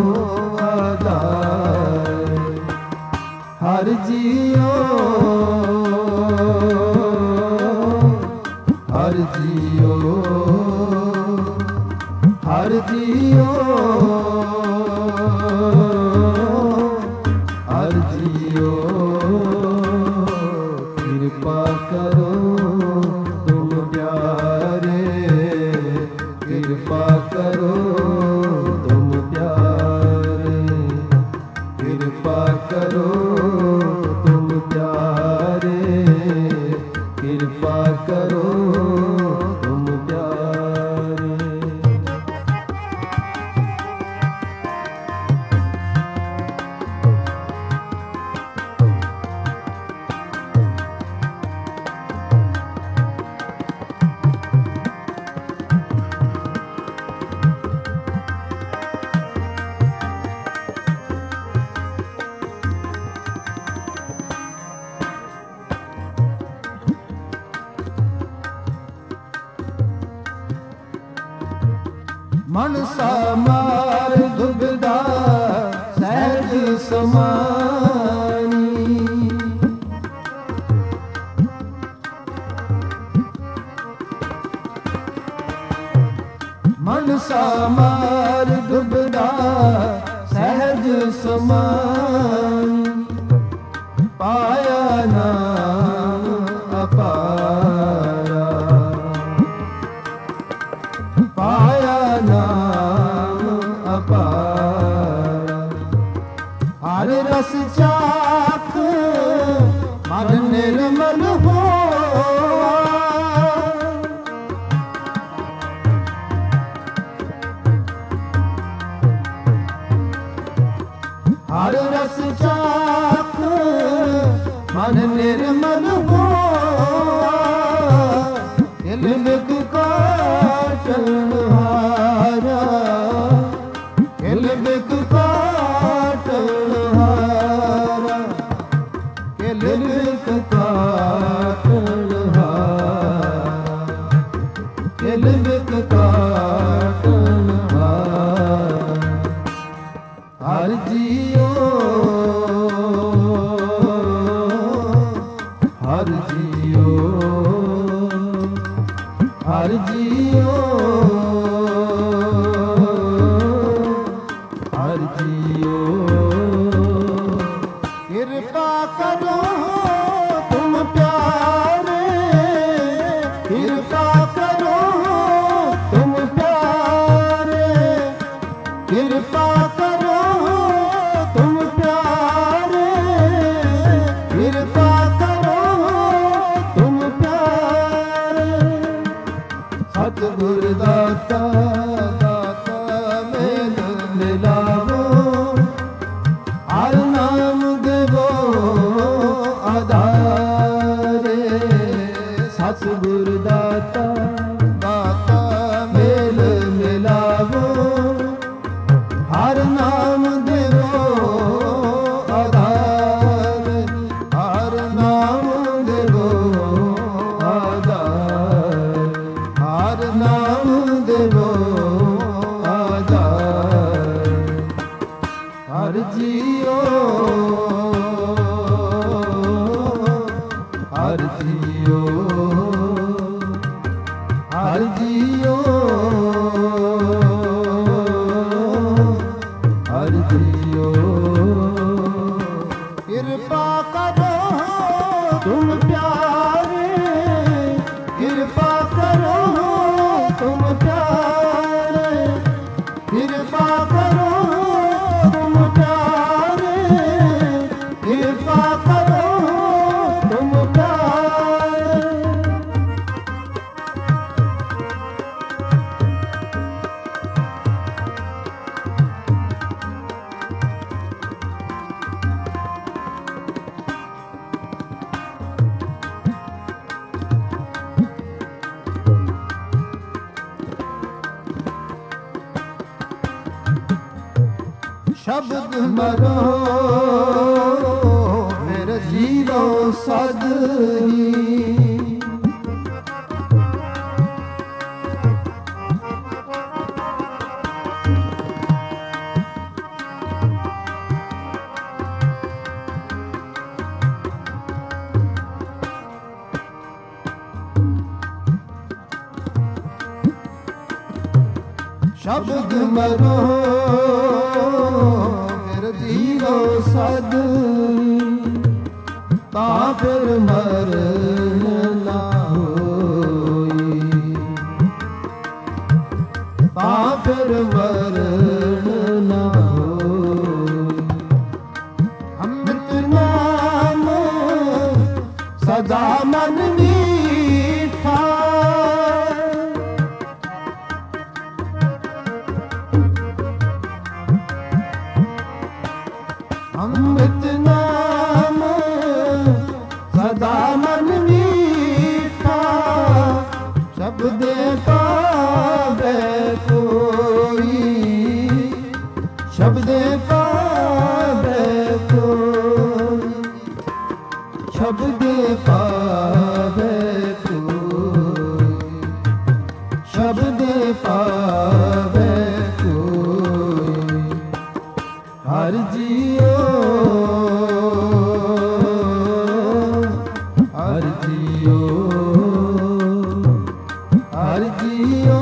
ਆਧਾਰ। ਹਰ ਜੀਓ ਹਰ ਜੀਓ ਹਰ ਜੀਓ ਹਰ ਜੀਓ ਕਿਰਪਾ ਕਰੋ ਤੁਮ ਪਿਆਰੇ, ਕਿਰਪਾ ਕਰੋ ਤੁਮ ਪਿਆਰੇ, ਕਿਰਪਾ ਕਰੋ ਤੁਮ ਪਿਆਰੇ, ਕਿਰਪਾ ਕਰੋ ਤੁਮ ਪਿਆਰੇ। ਮਨਸਾ ਮਾਰ ਦੁਬਿਧਾ ਸਹਿਜ ਸਮਾਨੀ। ਮਨਸਾ ਮਾਰ ਦੁਬਿਧਾ ਸਹਿਜ ਸਮਾਨੀ। ਪਾਇਆ ਨਾਮ ਅਪਾਰਾ, ਪਾਇਆ ਨਾਮ ਅਪਾਰਾ। ਹਰ ਰਸ ਚਾਖ ਮਨ ਨਿਰਮਲ ਹੋਆ। ਹਰ ਰਸ ਚਾਖ ਮਨ ਨਿਰਮਲ ਹੋਆ। ਦਿਲ ਬਿਕ ਕਾਟਣ ਹਾਰਾ, ਦਿਲ ਬਿਕ ਕਾਟਣ ਹਾਰਾ, ਦਿਲ ਬਿਕ ਕਾਟਣ ਹਾਰਾ, ਦਿਲ ਬਿਕ ਕਾਟਣ ਹਾਰਾ। ਹਰ ਜੀਓ ਹਰ ਜੀਓ ਹਰ ਜੀਓ ਹਰ ਜੀਓ। ਕਿਰਪਾ ਕਰੋ ਤੁਮ ਪਿਆਰੇ, ਕਿਰਪਾ ਕਰੋ ਤੁਮ ਪਿਆਰੇ, ਕਿਰਪਾ ਕਰੋ ਤੁਮ ਪਿਆਰੇ, ਕਿਰਪਾ ਕਰੋ ਤੁਮ ਪਿਆਰੇ। ਸਤਿਗੁਰ ਦਾਤਾ ਦਾਤਾ ਮੇਲ ਮਿਲਾਵੋ, ਹਰ ਨਾਮ ਦੇਵੋ ਆਧਾਰੇ। ਸਤਿਗੁਰ ਦਾਤਾ ਦਾਤਾ ਮੇਲ ਮਿਲਾਵੋ, ਹਰ ਨਾਮ ਦੇਵੋ ਆਧਾਰ, ਹਰ ਨਾਮ ਦੇਵੋ ਆਧਾਰ, ਹਰ ਨਾਮ ਦੇਵੋ ਆਧਾਰ। ਹਰ ਜੀਓ ਹਰ ਜੀਓ ਹਰ ਜੀਓ ਹਰ ਜੀਓ। ਕਿਰਪਾ ਕਰੋ ਤੁਮ ਪਿਆਰੇ, ਕਿਰਪਾ ਕਰੋ ਤੁਮ ਪਿਆਰੇ, ਕਿਰਪਾ ਕਰੋ ਤੁਮ ਪਿਆਰੇ, ਕਿਰਪਾ ਕਰੋ ਤੁਮ ਪਿਆਰੇ। ਸ਼ਬਦ ਮਰੋ ਫਿਰ ਜੀਵੋ ਸਦ ਹੀ। ਸ਼ਬਦ ਮਰੋ ਫਿਰ ਜੀਵੋ ਸਦ, ਤਾਂ ਫਿਰ ਮਰਨ ਨਾ ਹੋਈ, ਤਾਂ ਫਿਰ ਮਰਨ ਨਾ ਹੋਈ। ਅੰਮ੍ਰਿਤ ਨਾਮ ਸਦਾ ਮਨ ਮੀਠਾ, ਅੰਮ੍ਰਿਤ ਨਾਮ ਸਦਾ ਮਨ ਮੀਠਾ। ਸ਼ਬਦੇ ਪਾਵੇ ਕੋਈ, ਸ਼ਬਦੇ ਪਾਵੇ ਕੋਈ, ਸ਼ਬਦੇ ਪਾਵੇ ਕੋਈ, ਸ਼ਬਦੇ ਪਾਵੇ ਹਰ ਜੀਓ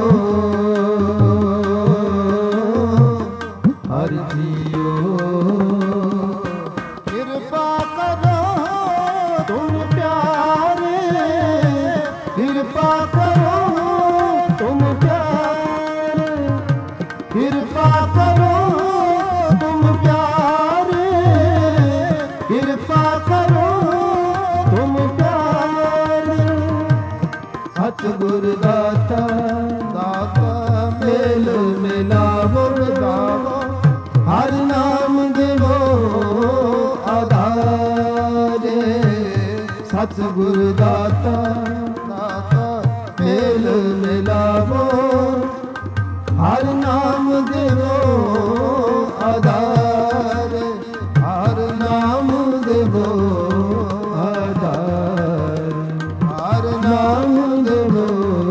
ਹਰ ਜੀਓ ਕਿਰਪਾ ਕਰੋ ਤੁਮ ਪਿਆਰੇ ਕਿਰਪਾ ਕਰੋ ਤੁਮ ਪਿਆਰੇ ਕਿਰਪਾ ਕਰੋ ਤੁਮ ਪਿਆਰੇ ਕਿਰਪਾ ਕਰੋ ਤੁਮ ਪਿਆਰੇ ਸਤਿਗੁਰ ਦਾਤਾ ਦਾਤਾ ਮੇਲ ਮਿਲਾਵੋ ਗਾਵੋ ਹਰ ਨਾਮ ਦੇਵੋ ਆਧਾਰੇ ਸਤਿਗੁਰ ਦਾਤਾ ਦਾਤਾ ਮੇਲ ਮਿਲਾਵੋ ਹਰ ਨਾਮ ਦੇਵੋ ਆਧਾਰੇ ਹਰ ਨਾਮ ਦੇਵੋ ਆਧਾਰ ਹਰ ਨਾਮ ਦੇਵੋ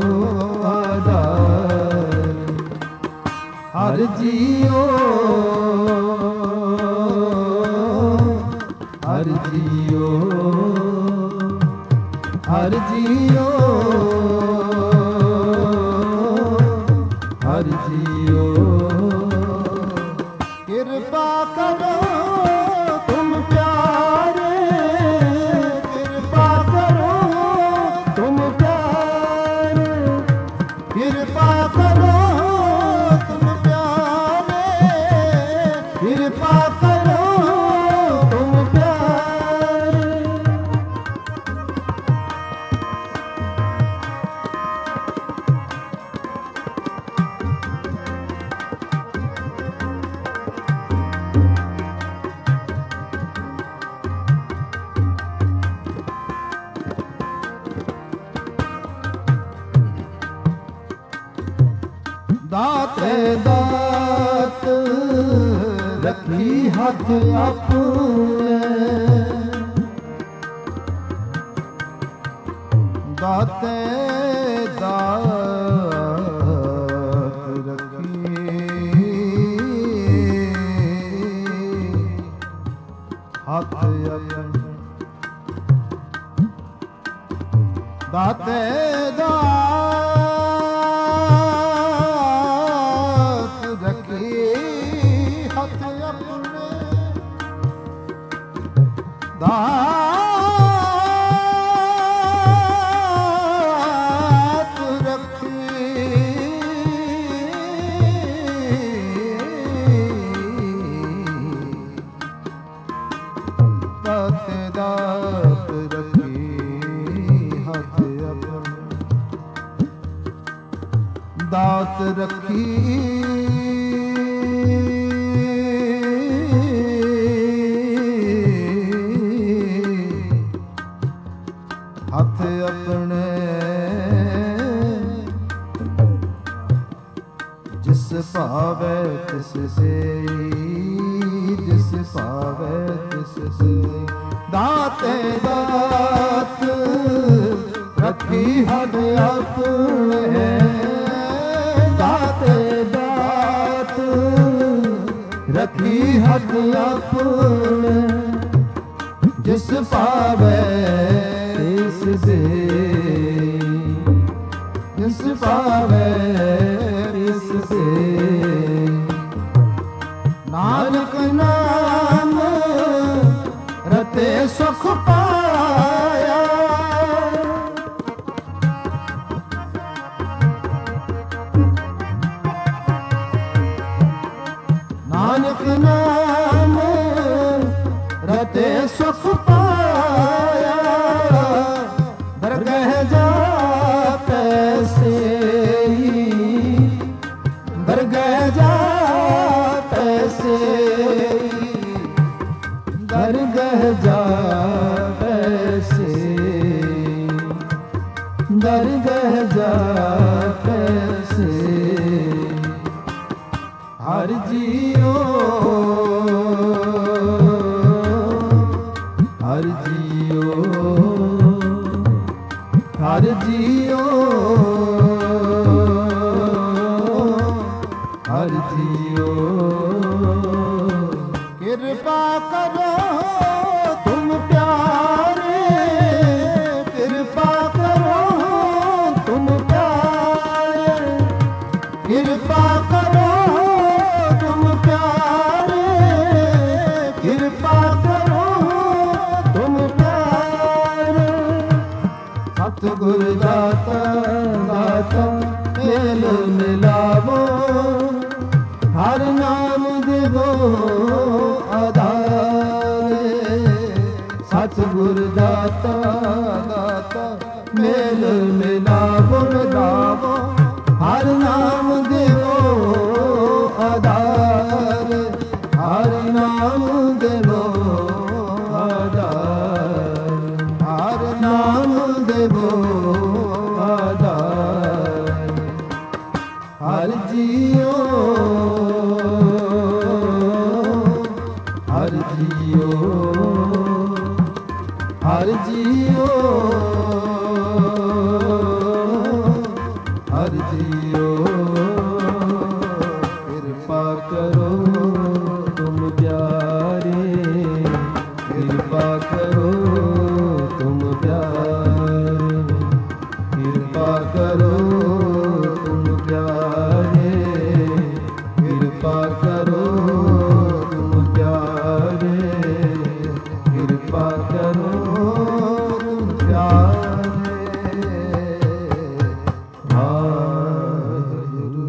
ਆਧਾਰ ਹਰ ਜੀਓ ਹਰ ਜੀਓ ਹਰ ਜੀਓ ਹਰ ਜੀਓ ਕਿਰਪਾ ਕਰੋ ਤੁਮ ਪਿਆਰੇ ਕਿਰਪਾ ਕਰੋ ਤੁਮ ਪਿਆਰੇ ਕਿਰਪਾ ਕਰੋ ਤੁਮ ਪਿਆਰੇ ਕਿਰਪਾ ਕਰੋ ਤੁਮ ਪਿਆਰੇ ਦਾਤੇ ਦਾਤ ਰੱਖੀ ਹੱਥ ਆਪਣੇ ਦਾਤੇ ਦਾਤ ਰੱਖੀ ਹੱਥ ਆਪਣੇ ਦਾਤੇ ਦਾਤ ਦਾਤ ਰੱਖੀ ਦਾਤੇ ਦਾਤ ਰੱਖੀ ਹੱਥ ਆਪਣੇ ਦਾਤ ਰੱਖੀ ਹੱਥ ਆਪਣੇ ਜਿਸ ਭਾਵੇ ਤਿਸ ਸੇਈ ਜਿਸ ਭਾਵੇ ਤਿਸ ਸੇਈ ਦਾਤੇ ਦਾਤ ਰੱਖੀ ਹੱਥ ਆਪਣੇ ਦਾਤੇ ਦਾਤ ਰੱਖੀ ਹੱਥ ਆਪਣੇ ਜਿਸ ਭਾਵੇ ਤਿਸ ਦੇ ਜਿਸ ਭਾਵੇ ਤਿਸ ਦੇ ਨਾਨਕ ਨਾਮ ਰਤੇ ਸੁਖ ਪਾਇਆ ਨਾਨਕ ਨਾਮ ਰਤੇ ਸੁਖ ਪਾਇਆ ਦਰਗਹਿ ਜਾਪੈ ਸੇਈ ਦਰਗਹਿ ਜਾਪੈ ਸੇਈ ਦਰਗਹਿ ਜਾਪੈ ਸੇਈ ਦਰਗਹਿ ਜਾਪੈ ਸੇਈ ਹਰ ਜੀਓ ਹਰ ਜੀਓ ਹਰ ਜੀਓ ਹਰ ਜੀਓ ਕਿਰਪਾ ਕਰੋ ਤੁਮ ਪਿਆਰੇ ਕਿਰਪਾ ਕਰੋ ਤੁਮ ਪਿਆਰੇ ਕਿਰਪਾ ਕਰੋ ਤੁਮ ਪਿਆਰੇ, ਕਿਰਪਾ ਕਰੋ ਤੁਮ ਪਿਆਰੇ। ਸਤਿਗੁਰ ਦਾਤਾ ਦਾਤਾ ਮੇਲ ਮਿਲਾਵੋ, ਹਰ ਨਾਮ ਦੇਵੋ ਆਧਾਰੇ। ਸਤਿਗੁਰ ਦਾਤਾ ਦਾਤਾ ਮੇਲ ਮਿਲਾਵੋ ਮਿਲਾਵੋ, ਹਰ ਨਾਮ ਦੇਵੋ ਆਧਾਰ, ਹਰ ਨਾਮ ਦੇਵੋ ਆਧਾਰ, ਹਰ ਨਾਮ ਦੇਵੋ ਆਧਾਰ। ਹਰ ਜੀਓ ਹਰ ਜੀਓ ਹਰ ਜੀਓ ਹਰ ਜੀਓ। ਕਿਰਪਾ ਕਰੋ ਤੁਮ ਪਿਆਰੇ, ਕਿਰਪਾ ਕਰੋ ਤੁਮ ਪਿਆਰੇ, ਕਿਰਪਾ ਕਰੋ ਤੁਮ ਪਿਆਰੇ, ਕਿਰਪਾ ਕਰੋ ਤੁਮ ਪਿਆਰੇ, ਕਿਰਪਾ ਕਰੋ ਤੁਮ ਪਿਆਰੇ। ਵਾਹਿਗੁਰੂ।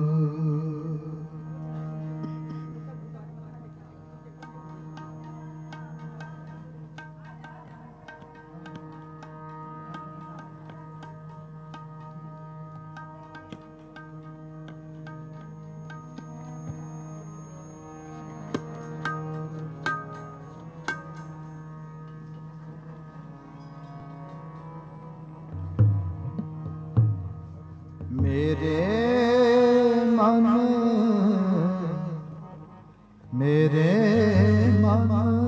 ਮੇਰੇ ਮਨ ਮੇਰੇ ਮਨ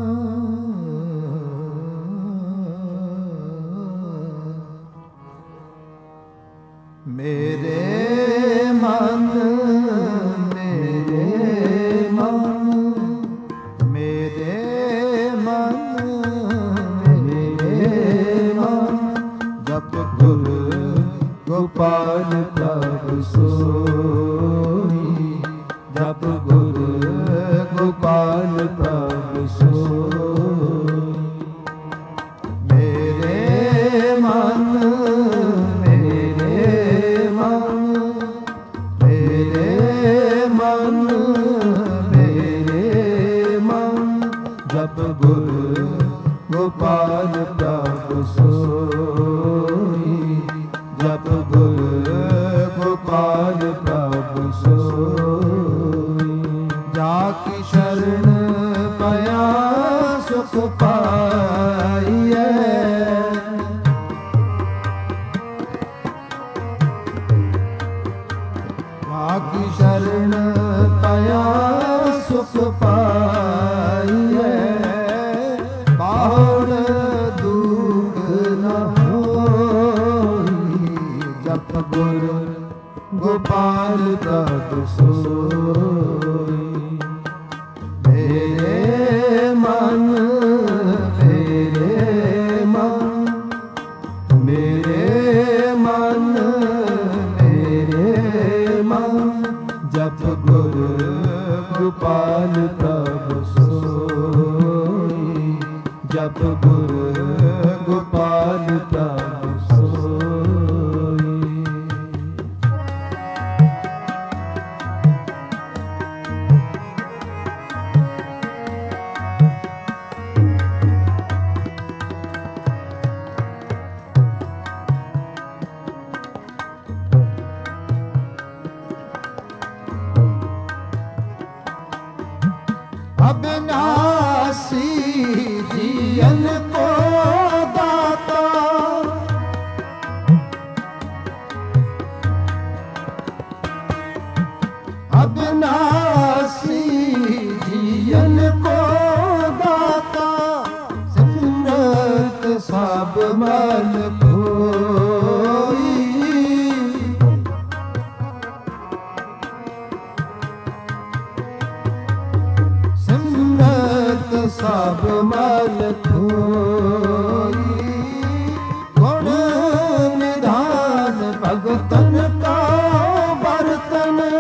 ਮੇਰੇ ਮਨ ਮੇਰੇ ਮਨ ਮੇਰੇ ਮਨ ਮੇਰੇ ਮਨ ਜਪ ਗੁਰ ਗੋਪਾਲ ਪ੍ਰਭ ਸੋਈ, ਜਪ ਗੁਰ ਗੋਪਾਲ ਪ੍ਰਭ ਸੋਈ। ਮੇਰੇ ਮਨ ਮੇਰੇ ਮਨ ਮੇਰੇ ਮਨ ਮੇਰੇ ਮਨ ਜਪ ਗੁਰ ਗੋਪਾਲ ਪ੍ਰਭ ਸੋਈ, ਜਪ ਗੁਰ ਗੋਪਾਲ ਪ੍ਰਭ ਸੋਈ। ਜਾ ਕੀ ਸ਼ਰਨ ਪਿਆ ਸੁਖ ਪਾਈਐ, ਜਾ ਕੀ ਸ਼ਰਨ ਪਿਆ ਸੁਖ ਪਾਈਐ। ਬਾਹਰ ਦੁਖ ਨ ਹੋਈ, ਜਪ ਗੁਰ ਗੋਪਾਲ ਪ੍ਰਭ ਸੋਈ। ਮੇਰੇ ਮਨ ਮੇਰੇ ਮਨ ਮੇਰੇ ਮਨ ਮੇਰੇ ਮਨ ਜਪ ਗੁਰ ਗੋਪਾਲ ਪ੍ਰਭ ਸੋਈ, ਜਪ ਗੁਰ ਗੋਪਾਲ ਪ੍ਰਭ ਸੋਈ। अविनाशी जियन को दाता, अविनाशी जियन को दाता। सिमरत सब मल कोई, सिमरत सब मल खोई। गुण निधान भगतन का बर्तन,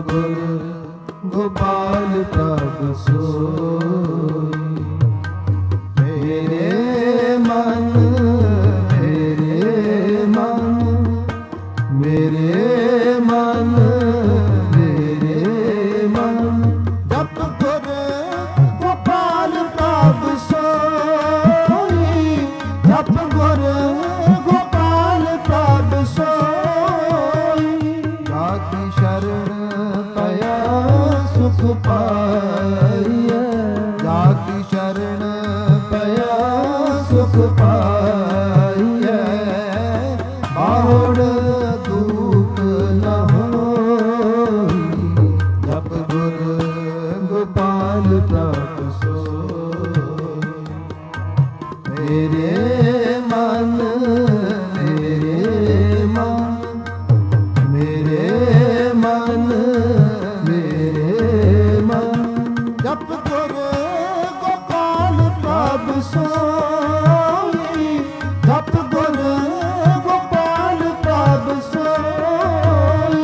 ਗੁਰ ਗੋਪਾਲ ਪ੍ਰਭ ਸੋਈ। ਮੇਰੇ ਮਨ ਮੇਰੇ ਮਨ ਮੇਰੇ ਮਨ ਮੇਰੇ ਮਨ ਜਪ ਗੁਰ ਗੋਪਾਲ ਪ੍ਰਭ ਸੋਈ। ਜਪ ਗੁਰ ਗੋਪਾਲ ਪ੍ਰਭ ਸੋਈ। ਜਾਕੀ ਸ਼ਰਨ ਪਿਆ ਸੁਖ ਪਾਈਐ। ਜਾਕੀ ਸ਼ਰਨ ਪਿਆ ਸੁਖ ਪਾਈਐ। ਬਾਹੁੜ ਦੁਖ ਨ ਹੋਈ। ਜਪ ਗੁਰ ਗੋਪਾਲ ਪ੍ਰਭ ਸੋਈ। ਮੇਰੇ ਮਨ ਮੇਰੇ ਮਨ ਮੇਰੇ ਮਨ ਮੇਰੇ ਮਨ ਜਪ ਗੁਰ ਗੋਪਾਲ ਪ੍ਰਭ ਸੋਈ। ਜਪ ਗੁਰ ਗੋਪਾਲ ਪ੍ਰਭ ਸੋਈ।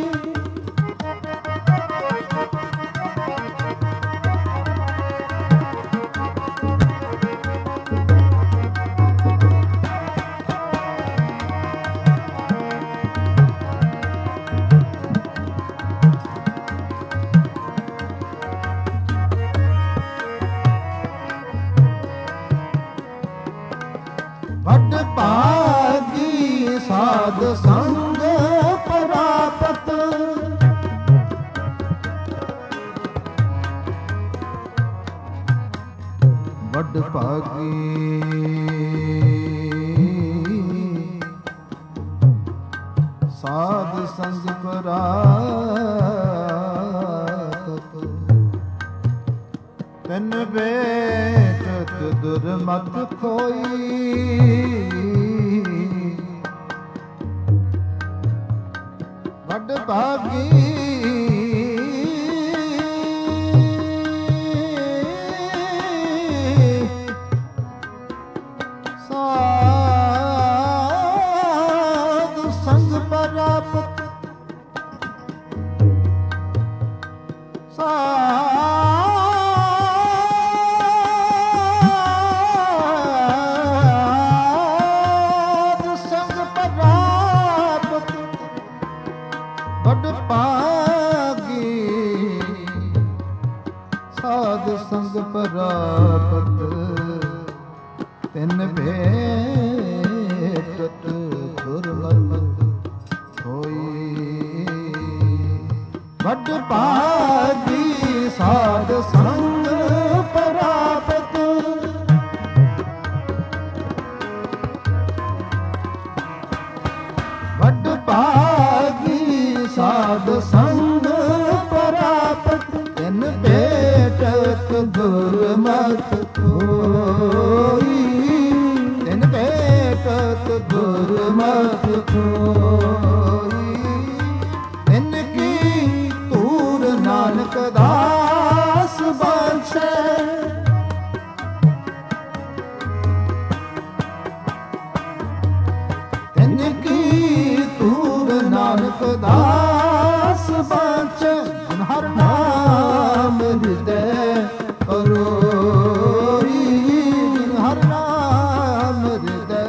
ਵੱਡ ਭਾਗੀ ਸਾਧ ਸੰਗ ਪ੍ਰਾਪਤ। ਵੱਡ ਭਾਗੀ ਸਾਧ ਸੰਗ ਪ੍ਰਾਪਤ। ਤਨ ਬੇਟਤ ਦੁਰਮਤ ਖੋਈ। ਵੱਡ ਭਾਗੀ ਸਾਧ ਸੰਗ ਪ੍ਰਾਪਤ। ਸਾਧ ਸੰਗ ਪ੍ਰਾਪਤ। ਵੱਡ ਭਾਗੀ ਸਾਧ ਸੰਗ ਪ੍ਰਾਪਤ। ਤਿਨ ਭੇਟਤ ਦੁਰਮਤ ਹੋਈ। ਵੱਡ ਭਾਗੀ ਸਾਧ ਸੰਗ ਪ੍ਰਾਪਤ। ਵੱਡ ਭਾਗੀ ਸਾਧ ਸੰਗ ਪ੍ਰਾਪਤ। ਤਿਨ ਭੇਟਤ ਦੁਰਮਤ ਹੋਈ। ਤਿਨ ਭੇਟਤ ਦੁਰਮਤ ਹੋਈ। ਤਿਨ ਕੀ ਧੂਰ ਨਾਨਕ ਦਾਸ ਬਾਛੈ। ਤਿਨ ਕੀ ਧੂਰ ਨਾਨਕ ਦਾਸ ਬਾਛੈ। ਹਰ ਨਾਮ ਹਿਰਦੈ ਪਰੋਈ। ਹਰ ਨਾਮ ਹਿਰਦੈ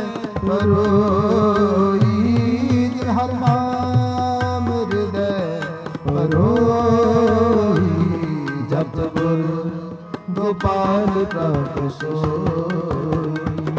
ਪਰੋਈ। ਹਰ ਨਾਮ ਹਿਰਦੈ ਪਰੋਈ। ਜਪ ਗੁਰ ਗੋਪਾਲ ਪ੍ਰਭ ਸੋਈ।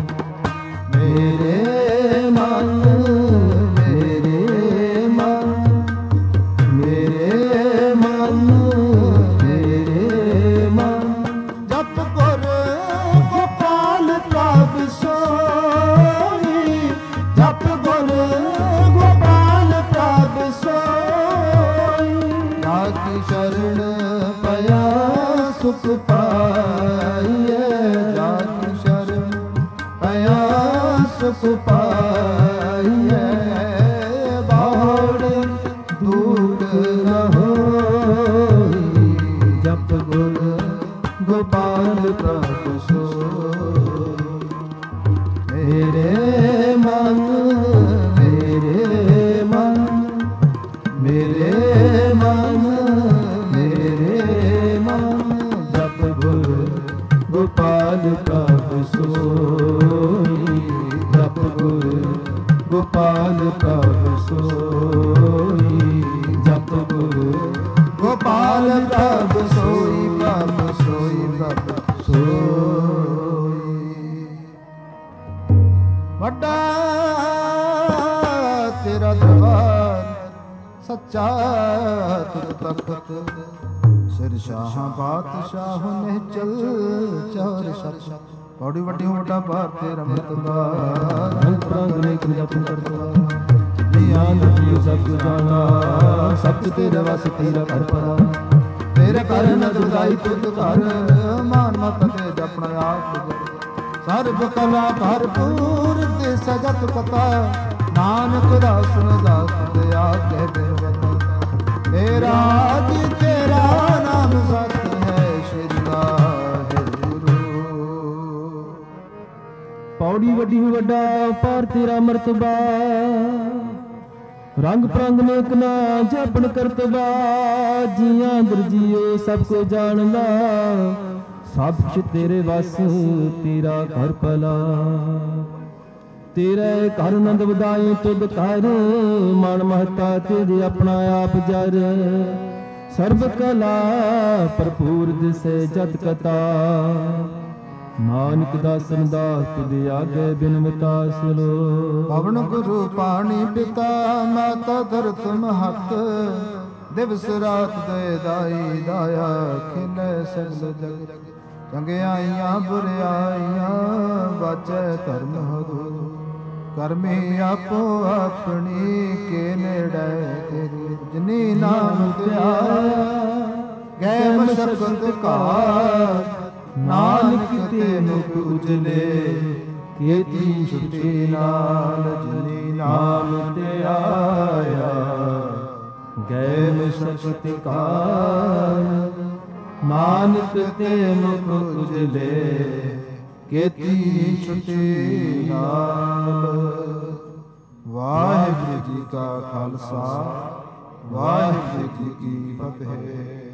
ਮੇਰੇ ਮਨ ਮੇਰੇ ਮਨ ਮੇਰੇ ਮਨ ਮੇਰੇ ਮਨ ਜਪ ਗੁਰ ਗੋਪਾਲ ਪ੍ਰਭ ਸੋਈ। ਜਪ ਗੁਰ ਗੋਪਾਲ ਪ੍ਰਭ ਸੋਈ। ਜਾਕੀ ਸ਼ਰਨ ਪਿਆ ਸੁਖ ਪਾਈਐ। ਜਾਕੀ ਸ਼ਰਨ ਪਿਆ ਸੁਖ ਪਾਈਐ। ਬਾਹੁੜ ਦੁਖ ਨ ਹੋਈ। ਜਪ ਗੁਰ ਗੋਪਾਲ ਪ੍ਰਭ ਸੋਈ। ਮੇਰੇ ਮਨ ਮੇਰੇ ਮਨ ਮੇਰੇ ਮਨ ਪ੍ਰਭ ਸੋਈ, ਜਪ ਗੁਰੂ ਗੋਪਾਲ ਪ੍ਰਭ ਸੋਈ, ਪ੍ਰਭ ਸੋਈ, ਪ੍ਰਭ ਸੋਈ। ਵੱਡਾ ਤੇਰਾ ਦਰਬਾਰ ਸੱਚਾ ਤੁਧ ਤਖਤ, ਸਿਰ ਸ਼ਾਹਾਂ ਪਾਤਸ਼ਾਹ ਨਿਹਚਲ ਚਾਰ ਸਤ। ਪੌੜੀ ਵੱਡੀ ਵੱਡਾ ਭਾਰ ਤੇਰਾ ਮਰਤਬਾ, ਰੰਗ ਪ੍ਰੰਗ ਅਨੇਕ ਜਪ ਕਰਤਾ। ਗਿਆਨ ਰਖਿਓ ਸਭ ਜਾਣਾ, ਸਭ ਤੇਰਾ ਵਸ ਤੇਰਾ ਘਰ ਪਰਾ। ਤੇਰੇ ਘਰ ਨ ਦੁਦਾਈ ਤੁਧ ਘਰ, ਮਾਨ ਮਤ ਤੇ ਜਪਣਾ ਆਪ। ਸਰਬ ਕਲਾ ਭਰਪੂਰ ਤੇ ਸਜਤ ਪਤਾ, ਨਾਨਕ ਦਾਸਨ ਦਾਸ ਦੇ ਆਗੇ ਬਿਨਵਤ। ਤੇਰਾ ਜੀ ਤੇਰਾ ਨਾਮ ਸਤ ਹੈ, ਸ਼੍ਰੀ ਵਾਹਿਗੁਰੂ। ਪੌੜੀ ਵੱਡੀ ਵੱਡਾ ਪਾਰ ਤੇਰਾ ਮਰਤਬਾ, ਰੰਗ ਪ੍ਰੰਗ ਨੇਕ ਨਾ ਜਪਣ ਕਰਤਬਾ। ਜੀਆਂ ਦਰਜੀਓ ਸਭ ਕੋ ਜਾਣਦਾ, ਸਭ ਕੁਛ ਤੇਰੇ ਵਸ ਤੇਰਾ ਘਰ ਭਲਾ। ਤੇਰੇ ਘਰ ਨੰਦ ਵਧਾਏ ਤੁਧ ਘਰ, ਮਨ ਮਹਤਾ ਤੇਰੇ ਆਪਣਾ ਆਪ ਜਰ। ਸਰਬ ਕਲਾ ਭਰਪੂਰ ਦਿਸੈ ਜਤ ਕਤਾ, ਨਾਨਕ ਦਾਸਨ ਦਾਸ ਤੁਧ ਆਗੇ ਬਿਨਵਤਾ ਸੁਲੋ। ਪਵਨ ਗੁਰੂ ਪਾਣੀ ਪਿਤਾ, ਮਾਤਾ ਧਰਤ ਮਹਤ। ਦਿਵਸ ਰਾਤ ਦੇ ਦਾਈ ਦਾਇਆ, ਖਿਲੇ ਸਗਲ ਜਗਤ। ਚੰਗਿਆਈਆਂ ਬੁਰਿਆਈਆਂ, ਬਾਚੈ ਧਰਮ ਹਦੂਰ। ਕਰਮੀ ਆਪੋ ਆਪਣੀ, ਕੇ ਨੇੜੇ ਤੇਰੀ। ਜਿਨੀ ਨਾਮ ਧਿਆਇਆ, ਗਏ ਮਸ਼ਕਤ ਘਾਰ। ਨਾਨਕ ਤੇ ਮੁਖ ਉਜਲੇ, ਕੀਤੀ ਛੁਟੀ ਨਾਲ। ਜਿਨੀ ਨਾਮ ਧਿਆਇਆ, ਗਏ ਮਸ਼ਕਤ ਘਾਰ। ਨਾਨਕ ਤੇ ਮੁਖ ਉਜਲੇ, ਕੀਤੀ ਛੁਟੀ ਨਾਲ। ਵਾਹਿਗੁਰੂ ਜੀ ਕਾ ਖਾਲਸਾ, ਵਾਹਿਗੁਰੂ ਜੀ ਕੀ ਫਤਿਹ।